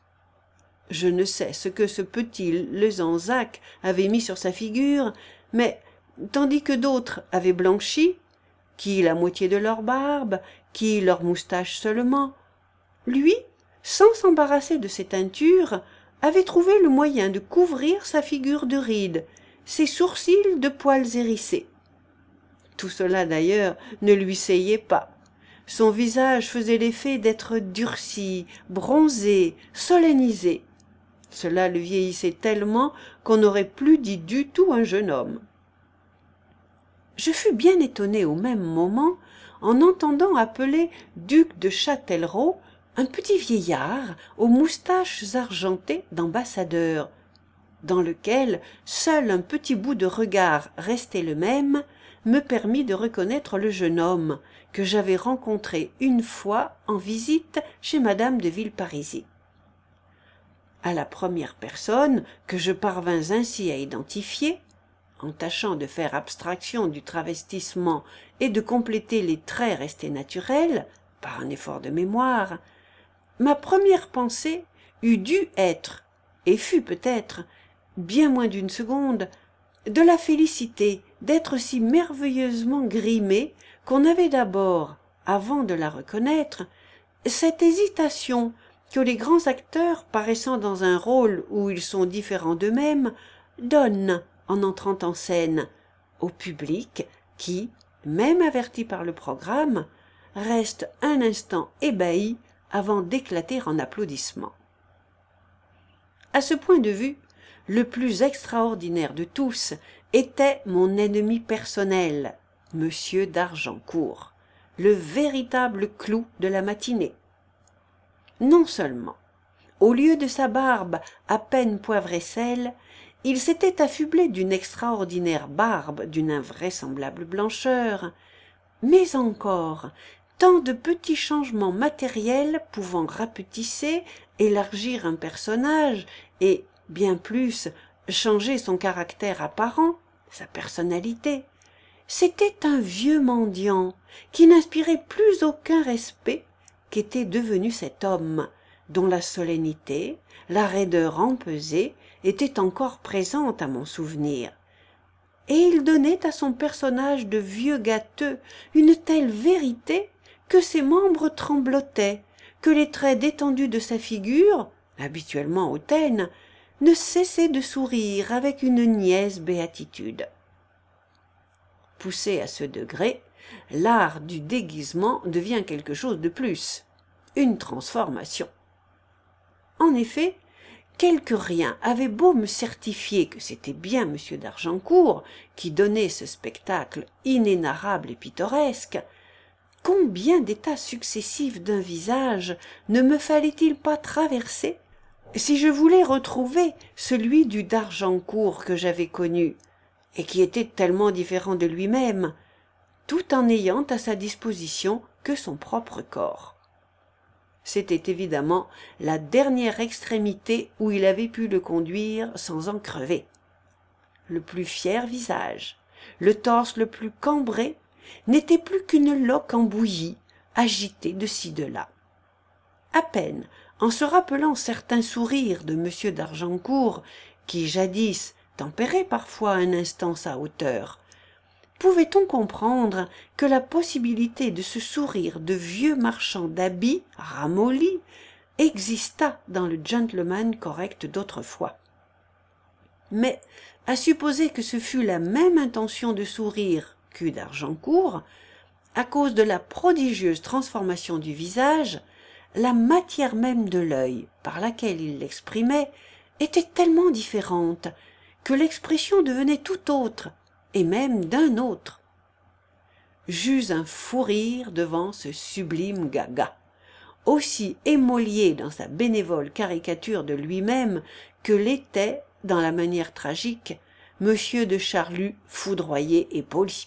Je ne sais ce que ce petit Lezanzac avait mis sur sa figure, mais, tandis que d'autres avaient blanchi, qui la moitié de leur barbe, qui leur moustache seulement, lui, sans s'embarrasser de ses teintures, avait trouvé le moyen de couvrir sa figure de rides, ses sourcils de poils hérissés. Tout cela d'ailleurs ne lui seyait pas. Son visage faisait l'effet d'être durci, bronzé, solennisé. Cela le vieillissait tellement qu'on n'aurait plus dit du tout un jeune homme. Je fus bien étonné au même moment en entendant appeler duc de Châtellerault un petit vieillard aux moustaches argentées d'ambassadeur, dans lequel seul un petit bout de regard resté le même me permit de reconnaître le jeune homme que j'avais rencontré une fois en visite chez madame de Villeparisis. À la première personne que je parvins ainsi à identifier, en tâchant de faire abstraction du travestissement et de compléter les traits restés naturels par un effort de mémoire, ma première pensée eût dû être, et fut peut-être, bien moins d'une seconde, de la félicité d'être si merveilleusement grimée qu'on avait d'abord, avant de la reconnaître, cette hésitation que les grands acteurs paraissant dans un rôle où ils sont différents d'eux-mêmes donnent en entrant en scène au public qui, même averti par le programme, reste un instant ébahi avant d'éclater en applaudissements. À ce point de vue, le plus extraordinaire de tous était mon ennemi personnel, Monsieur d'Argencourt, le véritable clou de la matinée. Non seulement, au lieu de sa barbe à peine poivre et sel, il s'était affublé d'une extraordinaire barbe d'une invraisemblable blancheur, mais encore tant de petits changements matériels pouvant rapetisser, élargir un personnage et, bien plus, changer son caractère apparent, sa personnalité. C'était un vieux mendiant qui n'inspirait plus aucun respect qu'était devenu cet homme, dont la solennité, la raideur empesée étaient encore présentes à mon souvenir. Et il donnait à son personnage de vieux gâteux une telle vérité que ses membres tremblotaient, que les traits détendus de sa figure, habituellement hautaine, ne cessaient de sourire avec une niaise béatitude. Poussé à ce degré, l'art du déguisement devient quelque chose de plus, une transformation. En effet, quelque rien avait beau me certifier que c'était bien M. d'Argencourt qui donnait ce spectacle inénarrable et pittoresque, combien d'états successifs d'un visage ne me fallait-il pas traverser si je voulais retrouver celui du d'Argencourt que j'avais connu, et qui était tellement différent de lui-même, tout en n'ayant à sa disposition que son propre corps. C'était évidemment la dernière extrémité où il avait pu le conduire sans en crever. Le plus fier visage, le torse le plus cambré, n'était plus qu'une loque en bouillie, agitée de ci de là. À peine, en se rappelant certains sourires de M. d'Argencourt, qui jadis tempéraient parfois un instant sa hauteur, pouvait-on comprendre que la possibilité de ce sourire de vieux marchand d'habits ramolli existât dans le gentleman correct d'autrefois. Mais, à supposer que ce fût la même intention de sourire qu'eut d'Argencourt, à cause de la prodigieuse transformation du visage, la matière même de l'œil par laquelle il l'exprimait était tellement différente que l'expression devenait tout autre, et même d'un autre. J'eus un fou rire devant ce sublime gaga, aussi émolié dans sa bénévole caricature de lui-même que l'était, dans la manière tragique, Monsieur de Charlus foudroyé et poli.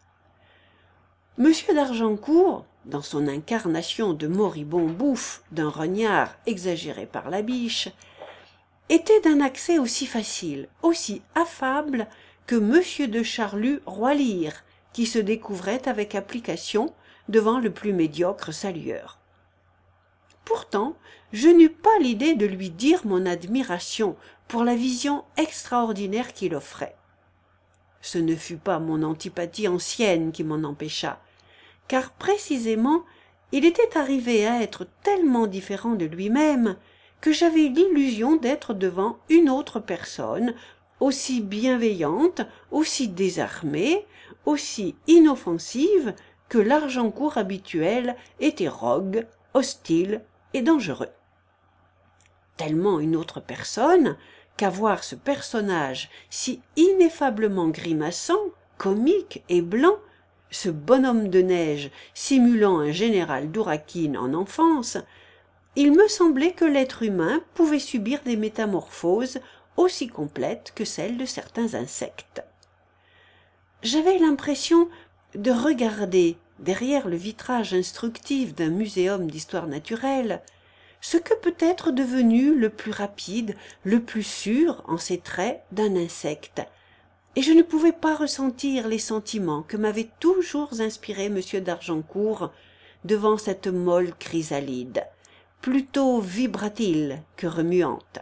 Monsieur d'Argencourt, dans son incarnation de moribond bouffe d'un rognard exagéré par la biche, était d'un accès aussi facile, aussi affable que Monsieur de Charlus roi Lear, qui se découvrait avec application devant le plus médiocre salueur. Pourtant, je n'eus pas l'idée de lui dire mon admiration pour la vision extraordinaire qu'il offrait. Ce ne fut pas mon antipathie ancienne qui m'en empêcha, car précisément il était arrivé à être tellement différent de lui-même que j'avais l'illusion d'être devant une autre personne, aussi bienveillante, aussi désarmée, aussi inoffensive que l'Argencourt habituel était rogue, hostile et dangereux. Tellement une autre personne qu'à voir ce personnage si ineffablement grimaçant, comique et blanc, ce bonhomme de neige simulant un général d'Ourakine en enfance, il me semblait que l'être humain pouvait subir des métamorphoses aussi complètes que celles de certains insectes. J'avais l'impression de regarder, derrière le vitrage instructif d'un muséum d'histoire naturelle, ce que peut être devenu le plus rapide, le plus sûr en ses traits d'un insecte, et je ne pouvais pas ressentir les sentiments que m'avait toujours inspirés M. d'Argencourt devant cette molle chrysalide, plutôt vibratile que remuante.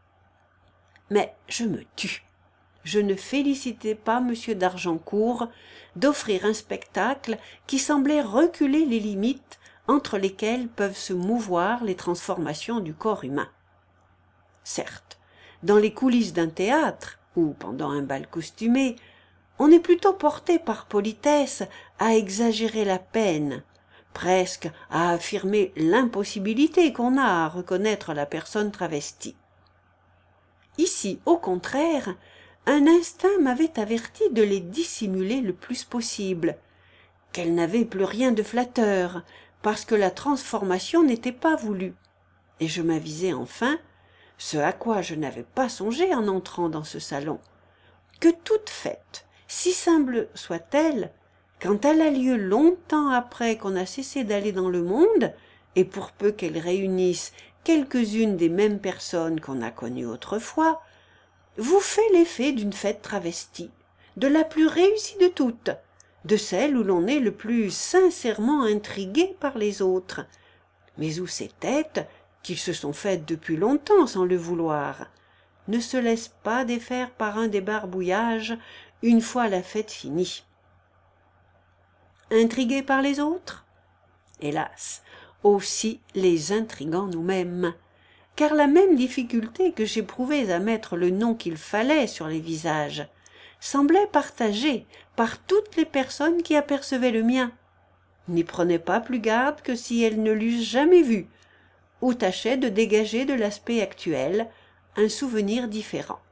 Mais je me tus. Je ne félicitais pas M. d'Argencourt d'offrir un spectacle qui semblait reculer les limites entre lesquelles peuvent se mouvoir les transformations du corps humain. Certes, dans les coulisses d'un théâtre, ou pendant un bal costumé, on est plutôt porté par politesse à exagérer la peine, presque à affirmer l'impossibilité qu'on a à reconnaître la personne travestie. Ici, au contraire, un instinct m'avait averti de les dissimuler le plus possible, qu'elles n'avaient plus rien de flatteur, parce que la transformation n'était pas voulue, et je m'avisai enfin, ce à quoi je n'avais pas songé en entrant dans ce salon, que toute fête, si simple soit-elle, quand elle a lieu longtemps après qu'on a cessé d'aller dans le monde, et pour peu qu'elle réunisse quelques-unes des mêmes personnes qu'on a connues autrefois, vous fait l'effet d'une fête travestie, de la plus réussie de toutes, de celle où l'on est le plus sincèrement intrigué par les autres, mais où ces têtes, qui se sont faites depuis longtemps sans le vouloir, ne se laissent pas défaire par un débarbouillage une fois la fête finie. Intrigués par les autres? Hélas, aussi les intrigants nous-mêmes, car la même difficulté que j'éprouvais à mettre le nom qu'il fallait sur les visages semblait partagée par toutes les personnes qui apercevaient le mien, n'y prenaient pas plus garde que si elles ne l'eussent jamais vu, ou tâchaient de dégager de l'aspect actuel un souvenir différent.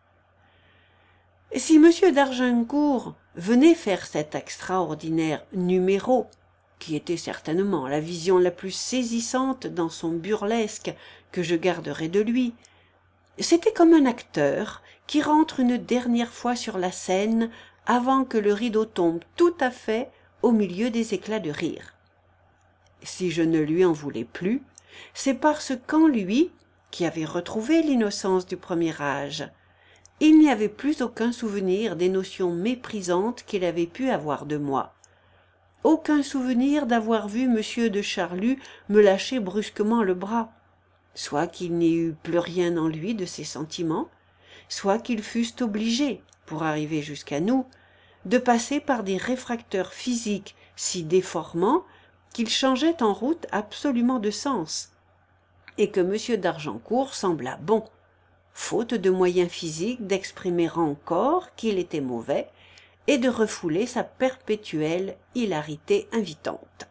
Si M. d'Argincourt venait faire cet extraordinaire numéro, qui était certainement la vision la plus saisissante dans son burlesque que je garderai de lui, c'était comme un acteur qui rentre une dernière fois sur la scène avant que le rideau tombe tout à fait au milieu des éclats de rire. Si je ne lui en voulais plus, c'est parce qu'en lui, qui avait retrouvé l'innocence du premier âge, il n'y avait plus aucun souvenir des notions méprisantes qu'il avait pu avoir de moi, aucun souvenir d'avoir vu M. de Charlus me lâcher brusquement le bras, soit qu'il n'y eût plus rien en lui de ses sentiments, soit qu'ils fussent obligés, pour arriver jusqu'à nous, de passer par des réfracteurs physiques si déformants qu'ils changeaient en route absolument de sens, et que M. d'Argencourt sembla bon, faute de moyens physiques d'exprimer encore qu'il était mauvais et de refouler sa perpétuelle hilarité invitante.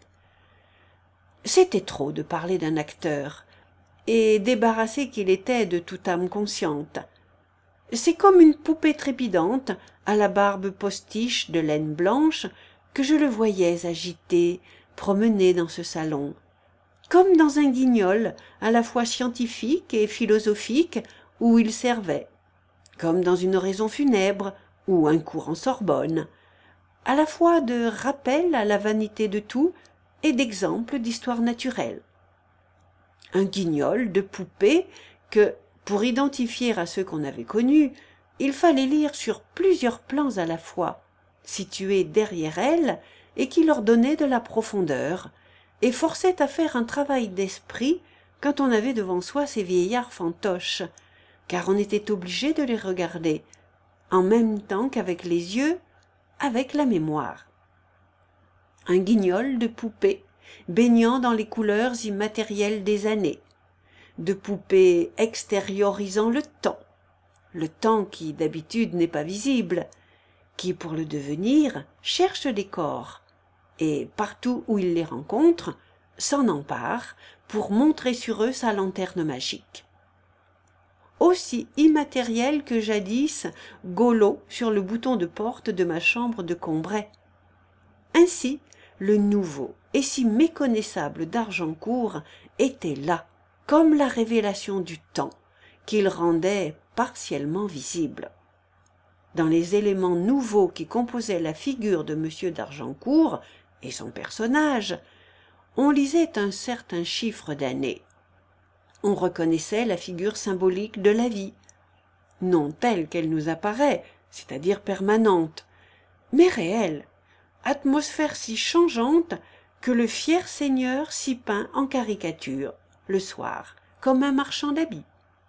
C'était trop de parler d'un acteur, et débarrassé qu'il était de toute âme consciente. C'est comme une poupée trépidante, à la barbe postiche de laine blanche, que je le voyais agité, promener dans ce salon, comme dans un guignol à la fois scientifique et philosophique où il servait, comme dans une oraison funèbre ou un cours en Sorbonne, à la fois de rappel à la vanité de tout et d'exemple d'histoire naturelle. Un guignol de poupée que, pour identifier à ceux qu'on avait connus, il fallait lire sur plusieurs plans à la fois, situés derrière elles et qui leur donnaient de la profondeur, et forçaient à faire un travail d'esprit quand on avait devant soi ces vieillards fantoches, car on était obligé de les regarder, en même temps qu'avec les yeux, avec la mémoire. Un guignol de poupée, baignant dans les couleurs immatérielles des années, de poupée extériorisant le temps, le temps qui d'habitude n'est pas visible, qui pour le devenir cherche des corps, et partout où il les rencontre, s'en empare pour montrer sur eux sa lanterne magique. Aussi immatériel que jadis Golo sur le bouton de porte de ma chambre de Combray. Ainsi, le nouveau et si méconnaissable d'Argencourt était là, comme la révélation du temps, qu'il rendait partiellement visible. Dans les éléments nouveaux qui composaient la figure de M. d'Argencourt et son personnage, on lisait un certain chiffre d'années. On reconnaissait la figure symbolique de la vie, non telle qu'elle nous apparaît, c'est-à-dire permanente, mais réelle, atmosphère si changeante que le fier seigneur s'y peint en caricature, le soir, comme un marchand d'habits.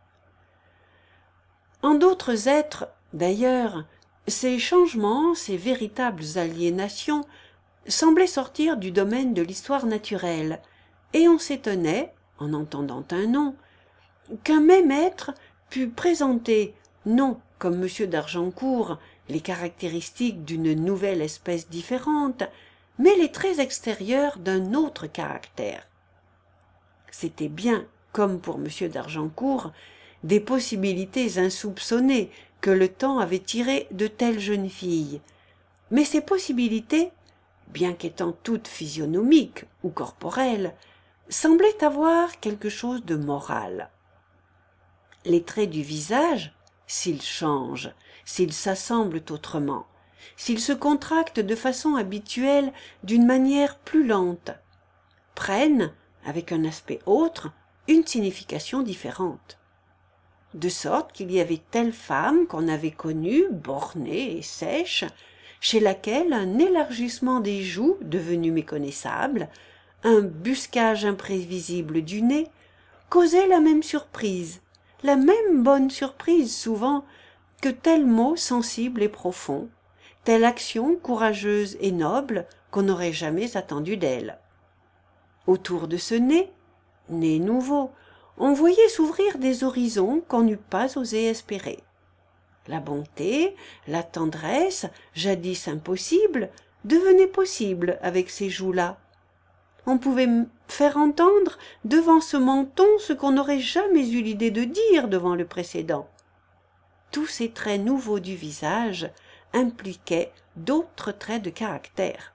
En d'autres êtres, d'ailleurs, ces changements, ces véritables aliénations, semblait sortir du domaine de l'histoire naturelle, et on s'étonnait, en entendant un nom, qu'un même être pût présenter, non comme M. d'Argencourt, les caractéristiques d'une nouvelle espèce différente, mais les traits extérieurs d'un autre caractère. C'était bien, comme pour M. d'Argencourt, des possibilités insoupçonnées que le temps avait tirées de telle jeune fille. Mais ces possibilités, bien qu'étant toutes physionomiques ou corporelles, semblaient avoir quelque chose de moral. Les traits du visage, s'ils changent, s'ils s'assemblent autrement, s'ils se contractent de façon habituelle d'une manière plus lente, prennent, avec un aspect autre, une signification différente. De sorte qu'il y avait telle femme qu'on avait connue, bornée et sèche, chez laquelle un élargissement des joues devenu méconnaissable, un busquage imprévisible du nez, causaient la même surprise, la même bonne surprise souvent, que tel mot sensible et profond, telle action courageuse et noble qu'on n'aurait jamais attendu d'elle. Autour de ce nez, nez nouveau, on voyait s'ouvrir des horizons qu'on n'eût pas osé espérer. La bonté, la tendresse, jadis impossibles, devenaient possibles avec ces joues-là. On pouvait faire entendre devant ce menton ce qu'on n'aurait jamais eu l'idée de dire devant le précédent. Tous ces traits nouveaux du visage impliquaient d'autres traits de caractère.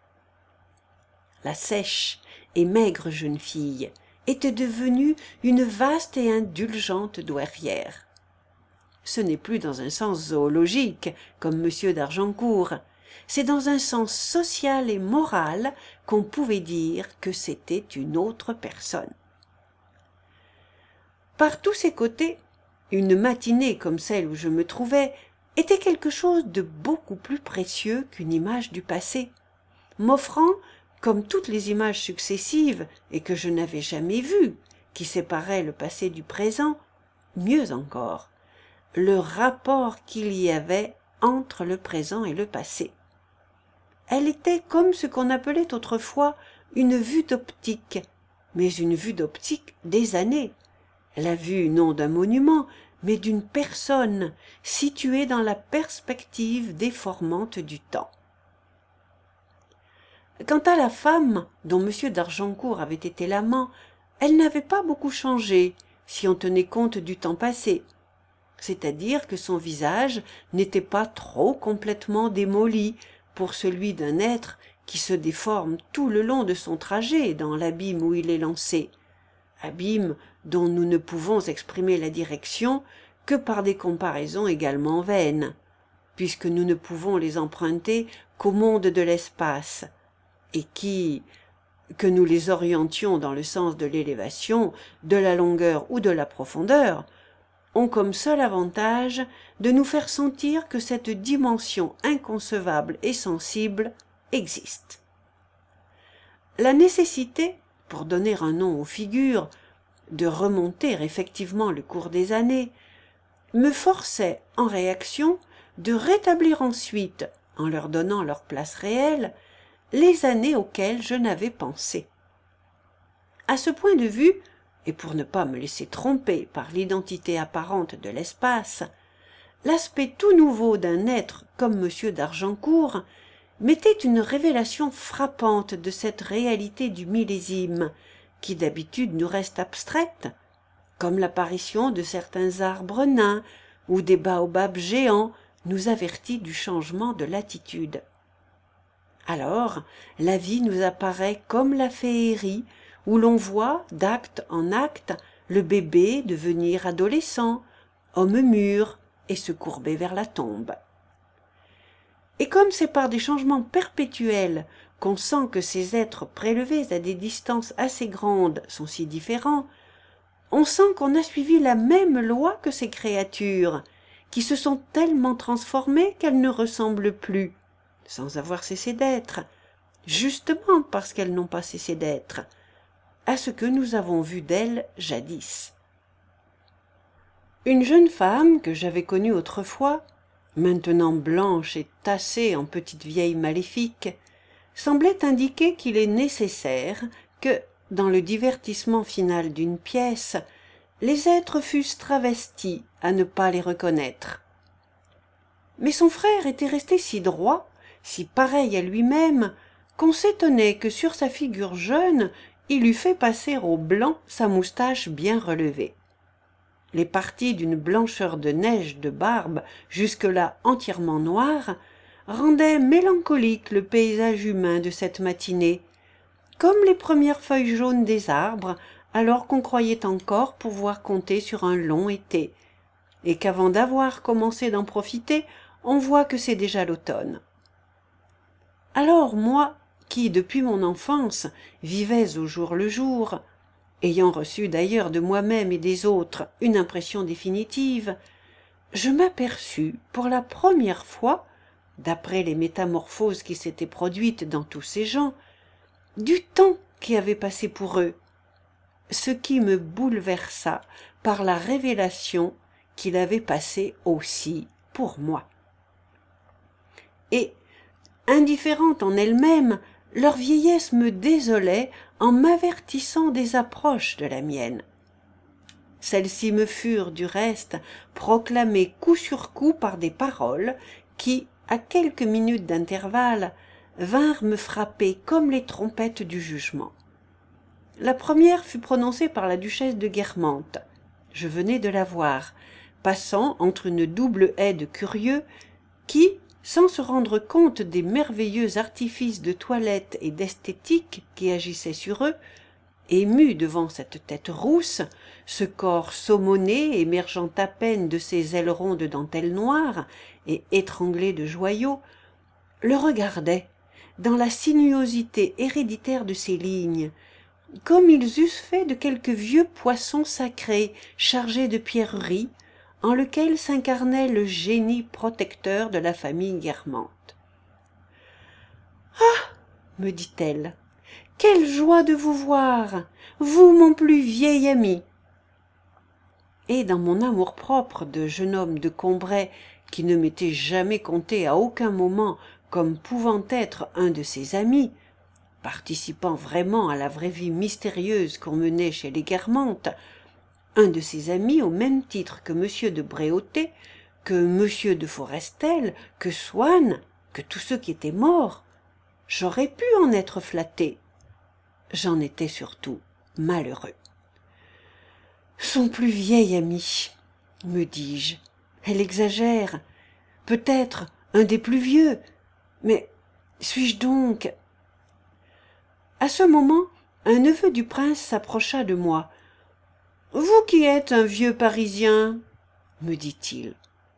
La sèche et maigre jeune fille était devenue une vaste et indulgente douairière. Ce n'est plus dans un sens zoologique, comme M. d'Argencourt, c'est dans un sens social et moral qu'on pouvait dire que c'était une autre personne. Par tous ces côtés, une matinée comme celle où je me trouvais était quelque chose de beaucoup plus précieux qu'une image du passé, m'offrant, comme toutes les images successives et que je n'avais jamais vues, qui séparaient le passé du présent, mieux encore, le rapport qu'il y avait entre le présent et le passé. Elle était comme ce qu'on appelait autrefois une vue d'optique, mais une vue d'optique des années, la vue non d'un monument, mais d'une personne située dans la perspective déformante du temps. Quant à la femme dont M. d'Argencourt avait été l'amant, elle n'avait pas beaucoup changé si on tenait compte du temps passé, c'est-à-dire que son visage n'était pas trop complètement démoli pour celui d'un être qui se déforme tout le long de son trajet dans l'abîme où il est lancé, abîme dont nous ne pouvons exprimer la direction que par des comparaisons également vaines, puisque nous ne pouvons les emprunter qu'au monde de l'espace, et qui, que nous les orientions dans le sens de l'élévation, de la longueur ou de la profondeur, ont comme seul avantage de nous faire sentir que cette dimension inconcevable et sensible existe. La nécessité, pour donner un nom aux figures, de remonter effectivement le cours des années, me forçait en réaction de rétablir ensuite, en leur donnant leur place réelle, les années auxquelles je n'avais pensé. À ce point de vue, et pour ne pas me laisser tromper par l'identité apparente de l'espace, l'aspect tout nouveau d'un être comme M. d'Argencourt m'était une révélation frappante de cette réalité du millésime, qui d'habitude nous reste abstraite, comme l'apparition de certains arbres nains ou des baobabs géants nous avertit du changement de latitude. Alors, la vie nous apparaît comme la féerie, où l'on voit, d'acte en acte, le bébé devenir adolescent, homme mûr, et se courber vers la tombe. Et comme c'est par des changements perpétuels qu'on sent que ces êtres prélevés à des distances assez grandes sont si différents, on sent qu'on a suivi la même loi que ces créatures, qui se sont tellement transformées qu'elles ne ressemblent plus, sans avoir cessé d'être, justement parce qu'elles n'ont pas cessé d'être, à ce que nous avons vu d'elles jadis. Une jeune femme que j'avais connue autrefois, maintenant blanche et tassée en petite vieille maléfique, semblait indiquer qu'il est nécessaire que, dans le divertissement final d'une pièce, les êtres fussent travestis à ne pas les reconnaître. Mais son frère était resté si droit, si pareil à lui-même, qu'on s'étonnait que sur sa figure jeune, il eût fait passer au blanc sa moustache bien relevée. Les parties d'une blancheur de neige de barbe, jusque-là entièrement noire, rendaient mélancolique le paysage humain de cette matinée, comme les premières feuilles jaunes des arbres, alors qu'on croyait encore pouvoir compter sur un long été, et qu'avant d'avoir commencé d'en profiter, on voit que c'est déjà l'automne. Alors moi, qui depuis mon enfance vivais au jour le jour, ayant reçu d'ailleurs de moi-même et des autres une impression définitive, je m'aperçus pour la première fois, d'après les métamorphoses qui s'étaient produites dans tous ces gens, du temps qui avait passé pour eux, ce qui me bouleversa par la révélation qu'il avait passé aussi pour moi. Et, indifférente en elle-même, leur vieillesse me désolait en m'avertissant des approches de la mienne. Celles-ci me furent, du reste, proclamées coup sur coup par des paroles qui, à quelques minutes d'intervalle, vinrent me frapper comme les trompettes du jugement. La première fut prononcée par la duchesse de Guermantes. Je venais de la voir, passant entre une double haie de curieux qui, sans se rendre compte des merveilleux artifices de toilette et d'esthétique qui agissaient sur eux, émus devant cette tête rousse, ce corps saumonné émergeant à peine de ses ailerons de dentelle noire et étranglé de joyaux, le regardaient, dans la sinuosité héréditaire de ses lignes, comme ils eussent fait de quelque vieux poisson sacré chargé de pierreries, en lequel s'incarnait le génie protecteur de la famille Guermantes. « Ah !» me dit-elle, « quelle joie de vous voir, vous mon plus vieil ami !» Et dans mon amour-propre de jeune homme de Combray, qui ne m'était jamais compté à aucun moment comme pouvant être un de ses amis, participant vraiment à la vraie vie mystérieuse qu'on menait chez les Guermantes, un de ses amis au même titre que Monsieur de Bréauté, que Monsieur de Forestel, que Swann, que tous ceux qui étaient morts, j'aurais pu en être flatté. J'en étais surtout malheureux. Son plus vieil ami, me dis-je, elle exagère, peut-être un des plus vieux, mais suis-je donc... À ce moment, un neveu du prince s'approcha de moi. « Vous qui êtes un vieux Parisien, me dit-il.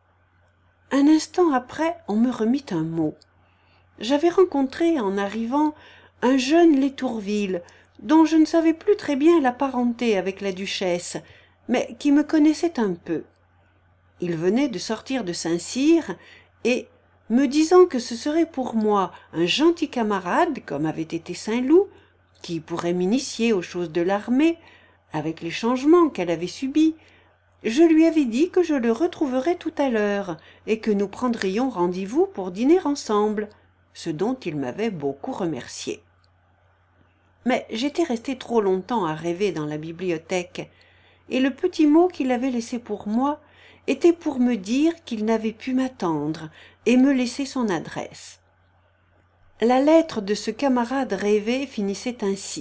Un instant après, on me remit un mot. J'avais rencontré, en arrivant, un jeune Letourville, dont je ne savais plus très bien la parenté avec la duchesse, mais qui me connaissait un peu. Il venait de sortir de Saint-Cyr, et, me disant que ce serait pour moi un gentil camarade, comme avait été Saint-Loup, qui pourrait m'initier aux choses de l'armée, avec les changements qu'elle avait subis, je lui avais dit que je le retrouverais tout à l'heure, et que nous prendrions rendez-vous pour dîner ensemble, ce dont il m'avait beaucoup remercié. Mais j'étais resté trop longtemps à rêver dans la bibliothèque, et le petit mot qu'il avait laissé pour moi était pour me dire qu'il n'avait pu m'attendre et me laisser son adresse. La lettre de ce camarade rêvé finissait ainsi.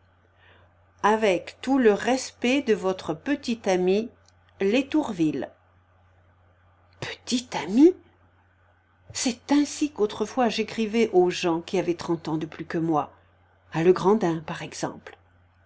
« Avec tout le respect de votre petit ami, Letourville. » Petit ami ? C'est ainsi qu'autrefois j'écrivais aux gens qui avaient trente ans de plus que moi, à Legrandin par exemple. Quoi ?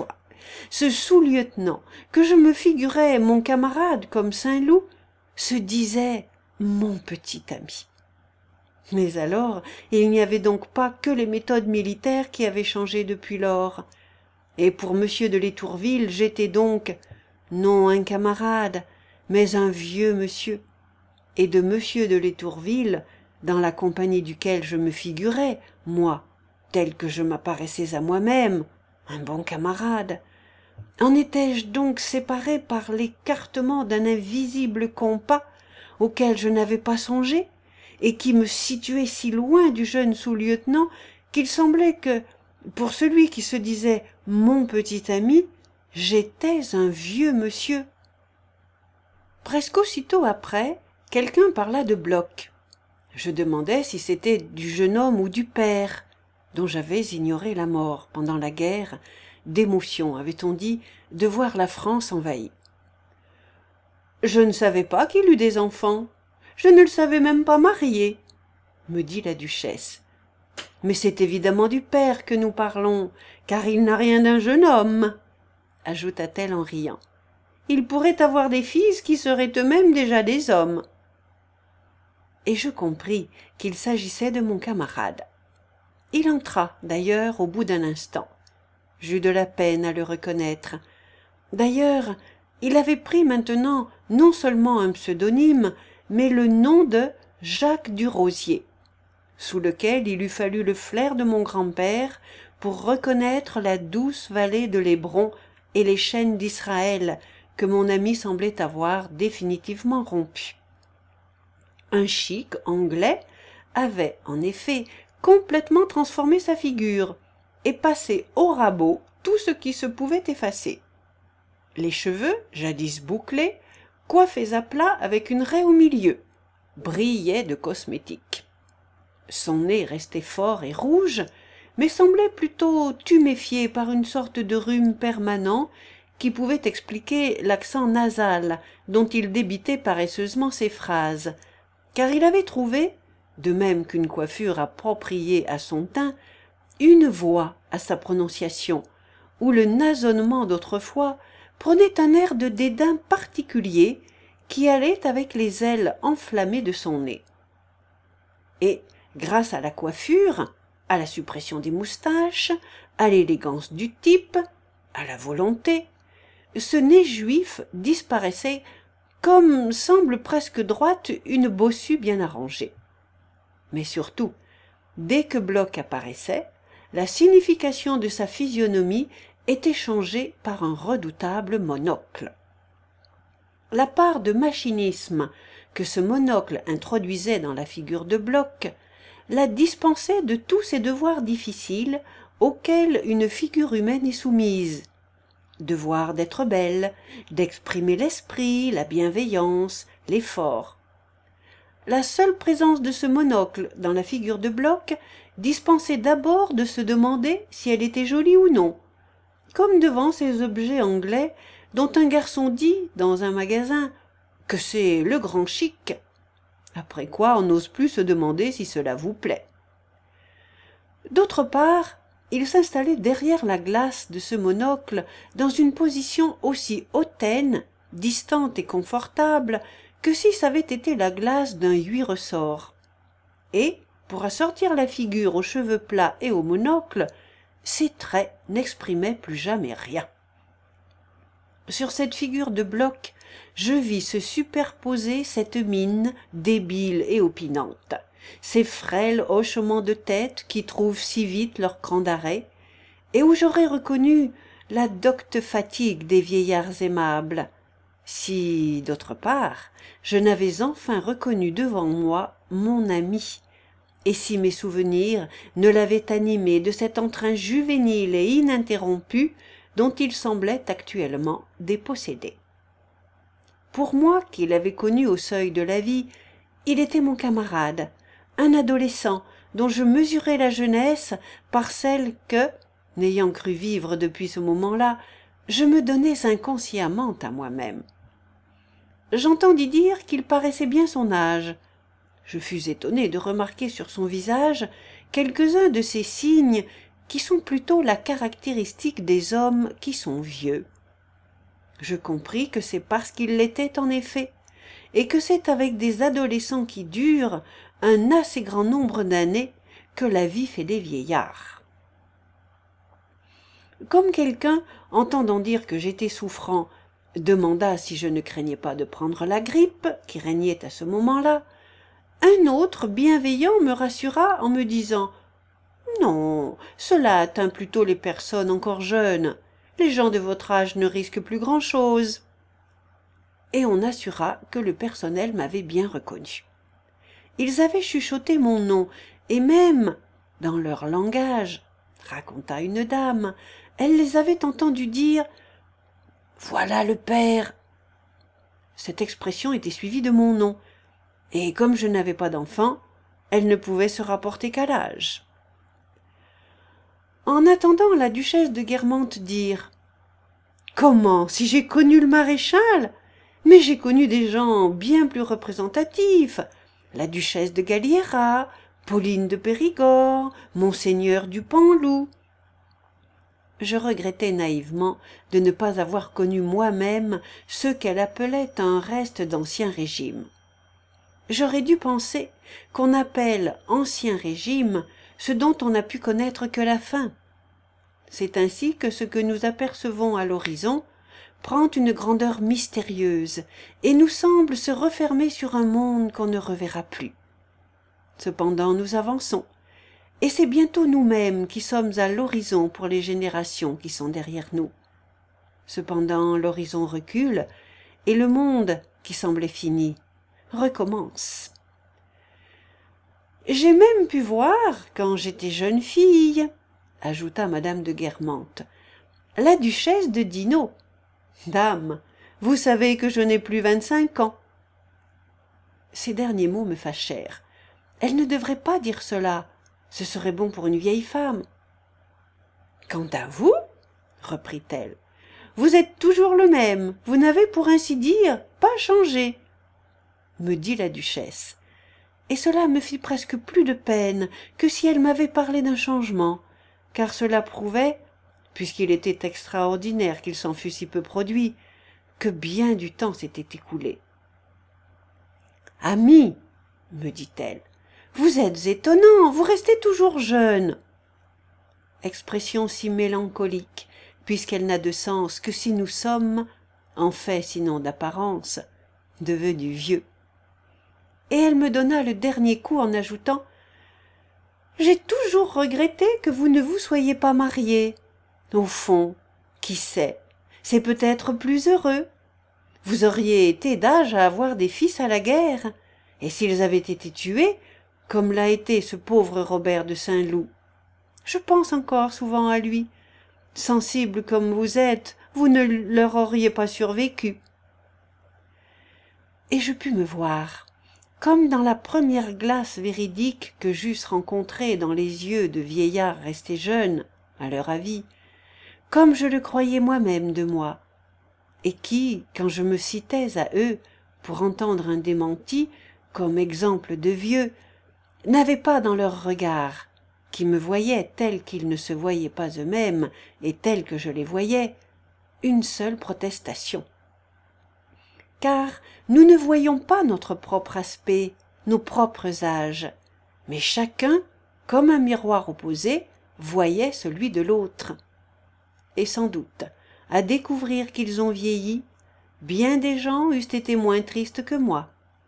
Ce sous-lieutenant, que je me figurais mon camarade comme Saint-Loup, se disait mon petit ami. Mais alors, il n'y avait donc pas que les méthodes militaires qui avaient changé depuis lors. Et pour monsieur de Letourville, j'étais donc, non un camarade, mais un vieux monsieur. Et de monsieur de Letourville, dans la compagnie duquel je me figurais, moi, tel que je m'apparaissais à moi-même, un bon camarade, en étais-je donc séparé par l'écartement d'un invisible compas auquel je n'avais pas songé, et qui me situait si loin du jeune sous-lieutenant qu'il semblait que, pour celui qui se disait « mon petit ami », j'étais un vieux monsieur. Presque aussitôt après, quelqu'un parla de Bloch. Je demandai si c'était du jeune homme ou du père, dont j'avais ignoré la mort pendant la guerre, d'émotion, avait-on dit, de voir la France envahie. Je ne savais pas qu'il eût des enfants, je ne le savais même pas marié, me dit la duchesse. Mais c'est évidemment du père que nous parlons, car il n'a rien d'un jeune homme, ajouta-t-elle en riant. Il pourrait avoir des fils qui seraient eux-mêmes déjà des hommes. Et je compris qu'il s'agissait de mon camarade. Il entra, d'ailleurs, au bout d'un instant. J'eus de la peine à le reconnaître. D'ailleurs, il avait pris maintenant non seulement un pseudonyme, mais le nom de Jacques Durosier, sous lequel il eût fallu le flair de mon grand-père pour reconnaître la douce vallée de l'Hébron et les chaînes d'Israël que mon ami semblait avoir définitivement rompues. Un chic anglais avait, en effet, complètement transformé sa figure et passé au rabot tout ce qui se pouvait effacer. Les cheveux, jadis bouclés, coiffés à plat avec une raie au milieu, brillaient de cosmétique. Son nez restait fort et rouge, mais semblait plutôt tuméfié par une sorte de rhume permanent qui pouvait expliquer l'accent nasal dont il débitait paresseusement ses phrases, car il avait trouvé, de même qu'une coiffure appropriée à son teint, une voix à sa prononciation, où le nasonnement d'autrefois prenait un air de dédain particulier qui allait avec les ailes enflammées de son nez. Et, grâce à la coiffure, à la suppression des moustaches, à l'élégance du type, à la volonté, ce nez juif disparaissait comme semble presque droite une bossue bien arrangée. Mais surtout, dès que Bloch apparaissait, la signification de sa physionomie était changée par un redoutable monocle. La part de machinisme que ce monocle introduisait dans la figure de Bloch la dispensait de tous ces devoirs difficiles auxquels une figure humaine est soumise. Devoir d'être belle, d'exprimer l'esprit, la bienveillance, l'effort. La seule présence de ce monocle dans la figure de Bloch dispensait d'abord de se demander si elle était jolie ou non, comme devant ces objets anglais dont un garçon dit, dans un magasin, que c'est le grand chic, après quoi on n'ose plus se demander si cela vous plaît. D'autre part, il s'installait derrière la glace de ce monocle dans une position aussi hautaine, distante et confortable que si ça avait été la glace d'un huit ressorts. Et, pour assortir la figure aux cheveux plats et au monocle, ses traits n'exprimaient plus jamais rien. Sur cette figure de Bloch, je vis se superposer cette mine débile et opinante, ces frêles hochements de tête qui trouvent si vite leur cran d'arrêt, et où j'aurais reconnu la docte fatigue des vieillards aimables, si, d'autre part, je n'avais enfin reconnu devant moi mon ami, et si mes souvenirs ne l'avaient animé de cet entrain juvénile et ininterrompu dont il semblait actuellement dépossédé. Pour moi, qui l'avais connu au seuil de la vie, il était mon camarade, un adolescent dont je mesurais la jeunesse par celle que, n'ayant cru vivre depuis ce moment-là, je me donnais inconsciemment à moi-même. J'entendis dire qu'il paraissait bien son âge. Je fus étonné de remarquer sur son visage quelques-uns de ces signes qui sont plutôt la caractéristique des hommes qui sont vieux. Je compris que c'est parce qu'il l'était en effet, et que c'est avec des adolescents qui durent un assez grand nombre d'années que la vie fait des vieillards. Comme quelqu'un, entendant dire que j'étais souffrant, demanda si je ne craignais pas de prendre la grippe, qui régnait à ce moment-là, un autre bienveillant me rassura en me disant « Non, cela atteint plutôt les personnes encore jeunes. Les gens de votre âge ne risquent plus grand-chose. » Et on assura que le personnel m'avait bien reconnu. Ils avaient chuchoté mon nom, et même, dans leur langage, raconta une dame. Elle les avait entendus dire « Voilà le père ». Cette expression était suivie de mon nom, et comme je n'avais pas d'enfant, elle ne pouvait se rapporter qu'à l'âge. En attendant la duchesse de Guermantes dire « Comment, si j'ai connu le maréchal? Mais j'ai connu des gens bien plus représentatifs, la duchesse de Galliera, Pauline de Périgord, monseigneur du Panloup. » Je regrettais naïvement de ne pas avoir connu moi-même ce qu'elle appelait un reste d'Ancien Régime. J'aurais dû penser qu'on appelle Ancien Régime ce dont on n'a pu connaître que la fin. C'est ainsi que ce que nous apercevons à l'horizon prend une grandeur mystérieuse et nous semble se refermer sur un monde qu'on ne reverra plus. Cependant nous avançons, et c'est bientôt nous-mêmes qui sommes à l'horizon pour les générations qui sont derrière nous. Cependant l'horizon recule, et le monde, qui semblait fini, recommence. J'ai même pu voir, quand j'étais jeune fille, ajouta madame de Guermantes, la duchesse de Dinaud. Dame, vous savez que je n'ai plus vingt-cinq ans. Ces derniers mots me fâchèrent. Elle ne devrait pas dire cela. Ce serait bon pour une vieille femme. Quant à vous, reprit-elle, vous êtes toujours le même. Vous n'avez, pour ainsi dire, pas changé, me dit la duchesse. Et cela me fit presque plus de peine que si elle m'avait parlé d'un changement, car cela prouvait, puisqu'il était extraordinaire qu'il s'en fût si peu produit, que bien du temps s'était écoulé. « Ami, me dit-elle, vous êtes étonnant, vous restez toujours jeune. » Expression si mélancolique, puisqu'elle n'a de sens que si nous sommes, en fait sinon d'apparence, devenus vieux. Et elle me donna le dernier coup en ajoutant « J'ai toujours regretté que vous ne vous soyez pas marié. Au fond, qui sait, c'est peut-être plus heureux. Vous auriez été d'âge à avoir des fils à la guerre, et s'ils avaient été tués, comme l'a été ce pauvre Robert de Saint-Loup. Je pense encore souvent à lui. Sensible comme vous êtes, vous ne leur auriez pas survécu. » Et je pus me voir, comme dans la première glace véridique que j'eusse rencontrée dans les yeux de vieillards restés jeunes, à leur avis, comme je le croyais moi-même de moi, et qui, quand je me citais à eux pour entendre un démenti, comme exemple de vieux, n'avaient pas dans leur regard, qui me voyaient tels qu'ils ne se voyaient pas eux-mêmes et tels que je les voyais, une seule protestation. Car nous ne voyons pas notre propre aspect, nos propres âges, mais chacun, comme un miroir opposé, voyait celui de l'autre. Et sans doute, à découvrir qu'ils ont vieilli, bien des gens eussent été moins tristes que moi.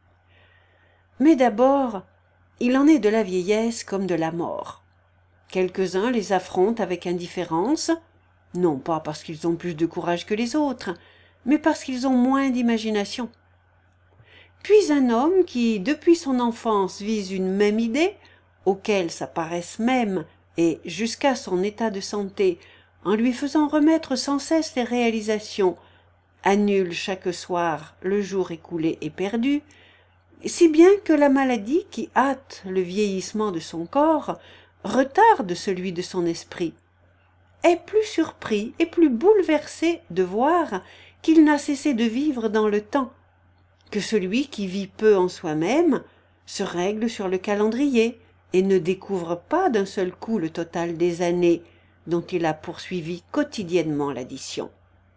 Mais d'abord, il en est de la vieillesse comme de la mort. Quelques-uns les affrontent avec indifférence, non pas parce qu'ils ont plus de courage que les autres, mais parce qu'ils ont moins d'imagination. Puis un homme qui, depuis son enfance, vise une même idée, auquel sa paresse même, et jusqu'à son état de santé, en lui faisant remettre sans cesse les réalisations, annule chaque soir le jour écoulé et perdu, si bien que la maladie qui hâte le vieillissement de son corps retarde celui de son esprit, est plus surpris et plus bouleversé de voir qu'il n'a cessé de vivre dans le temps, que celui qui vit peu en soi-même se règle sur le calendrier et ne découvre pas d'un seul coup le total des années dont il a poursuivi quotidiennement l'addition.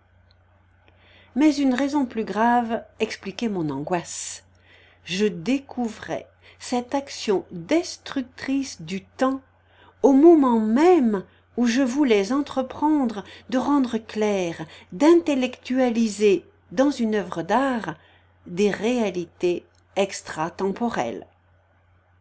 Mais une raison plus grave expliquait mon angoisse. Je découvrais cette action destructrice du temps au moment même où je voulais entreprendre de rendre clair, d'intellectualiser dans une œuvre d'art des réalités extratemporelles.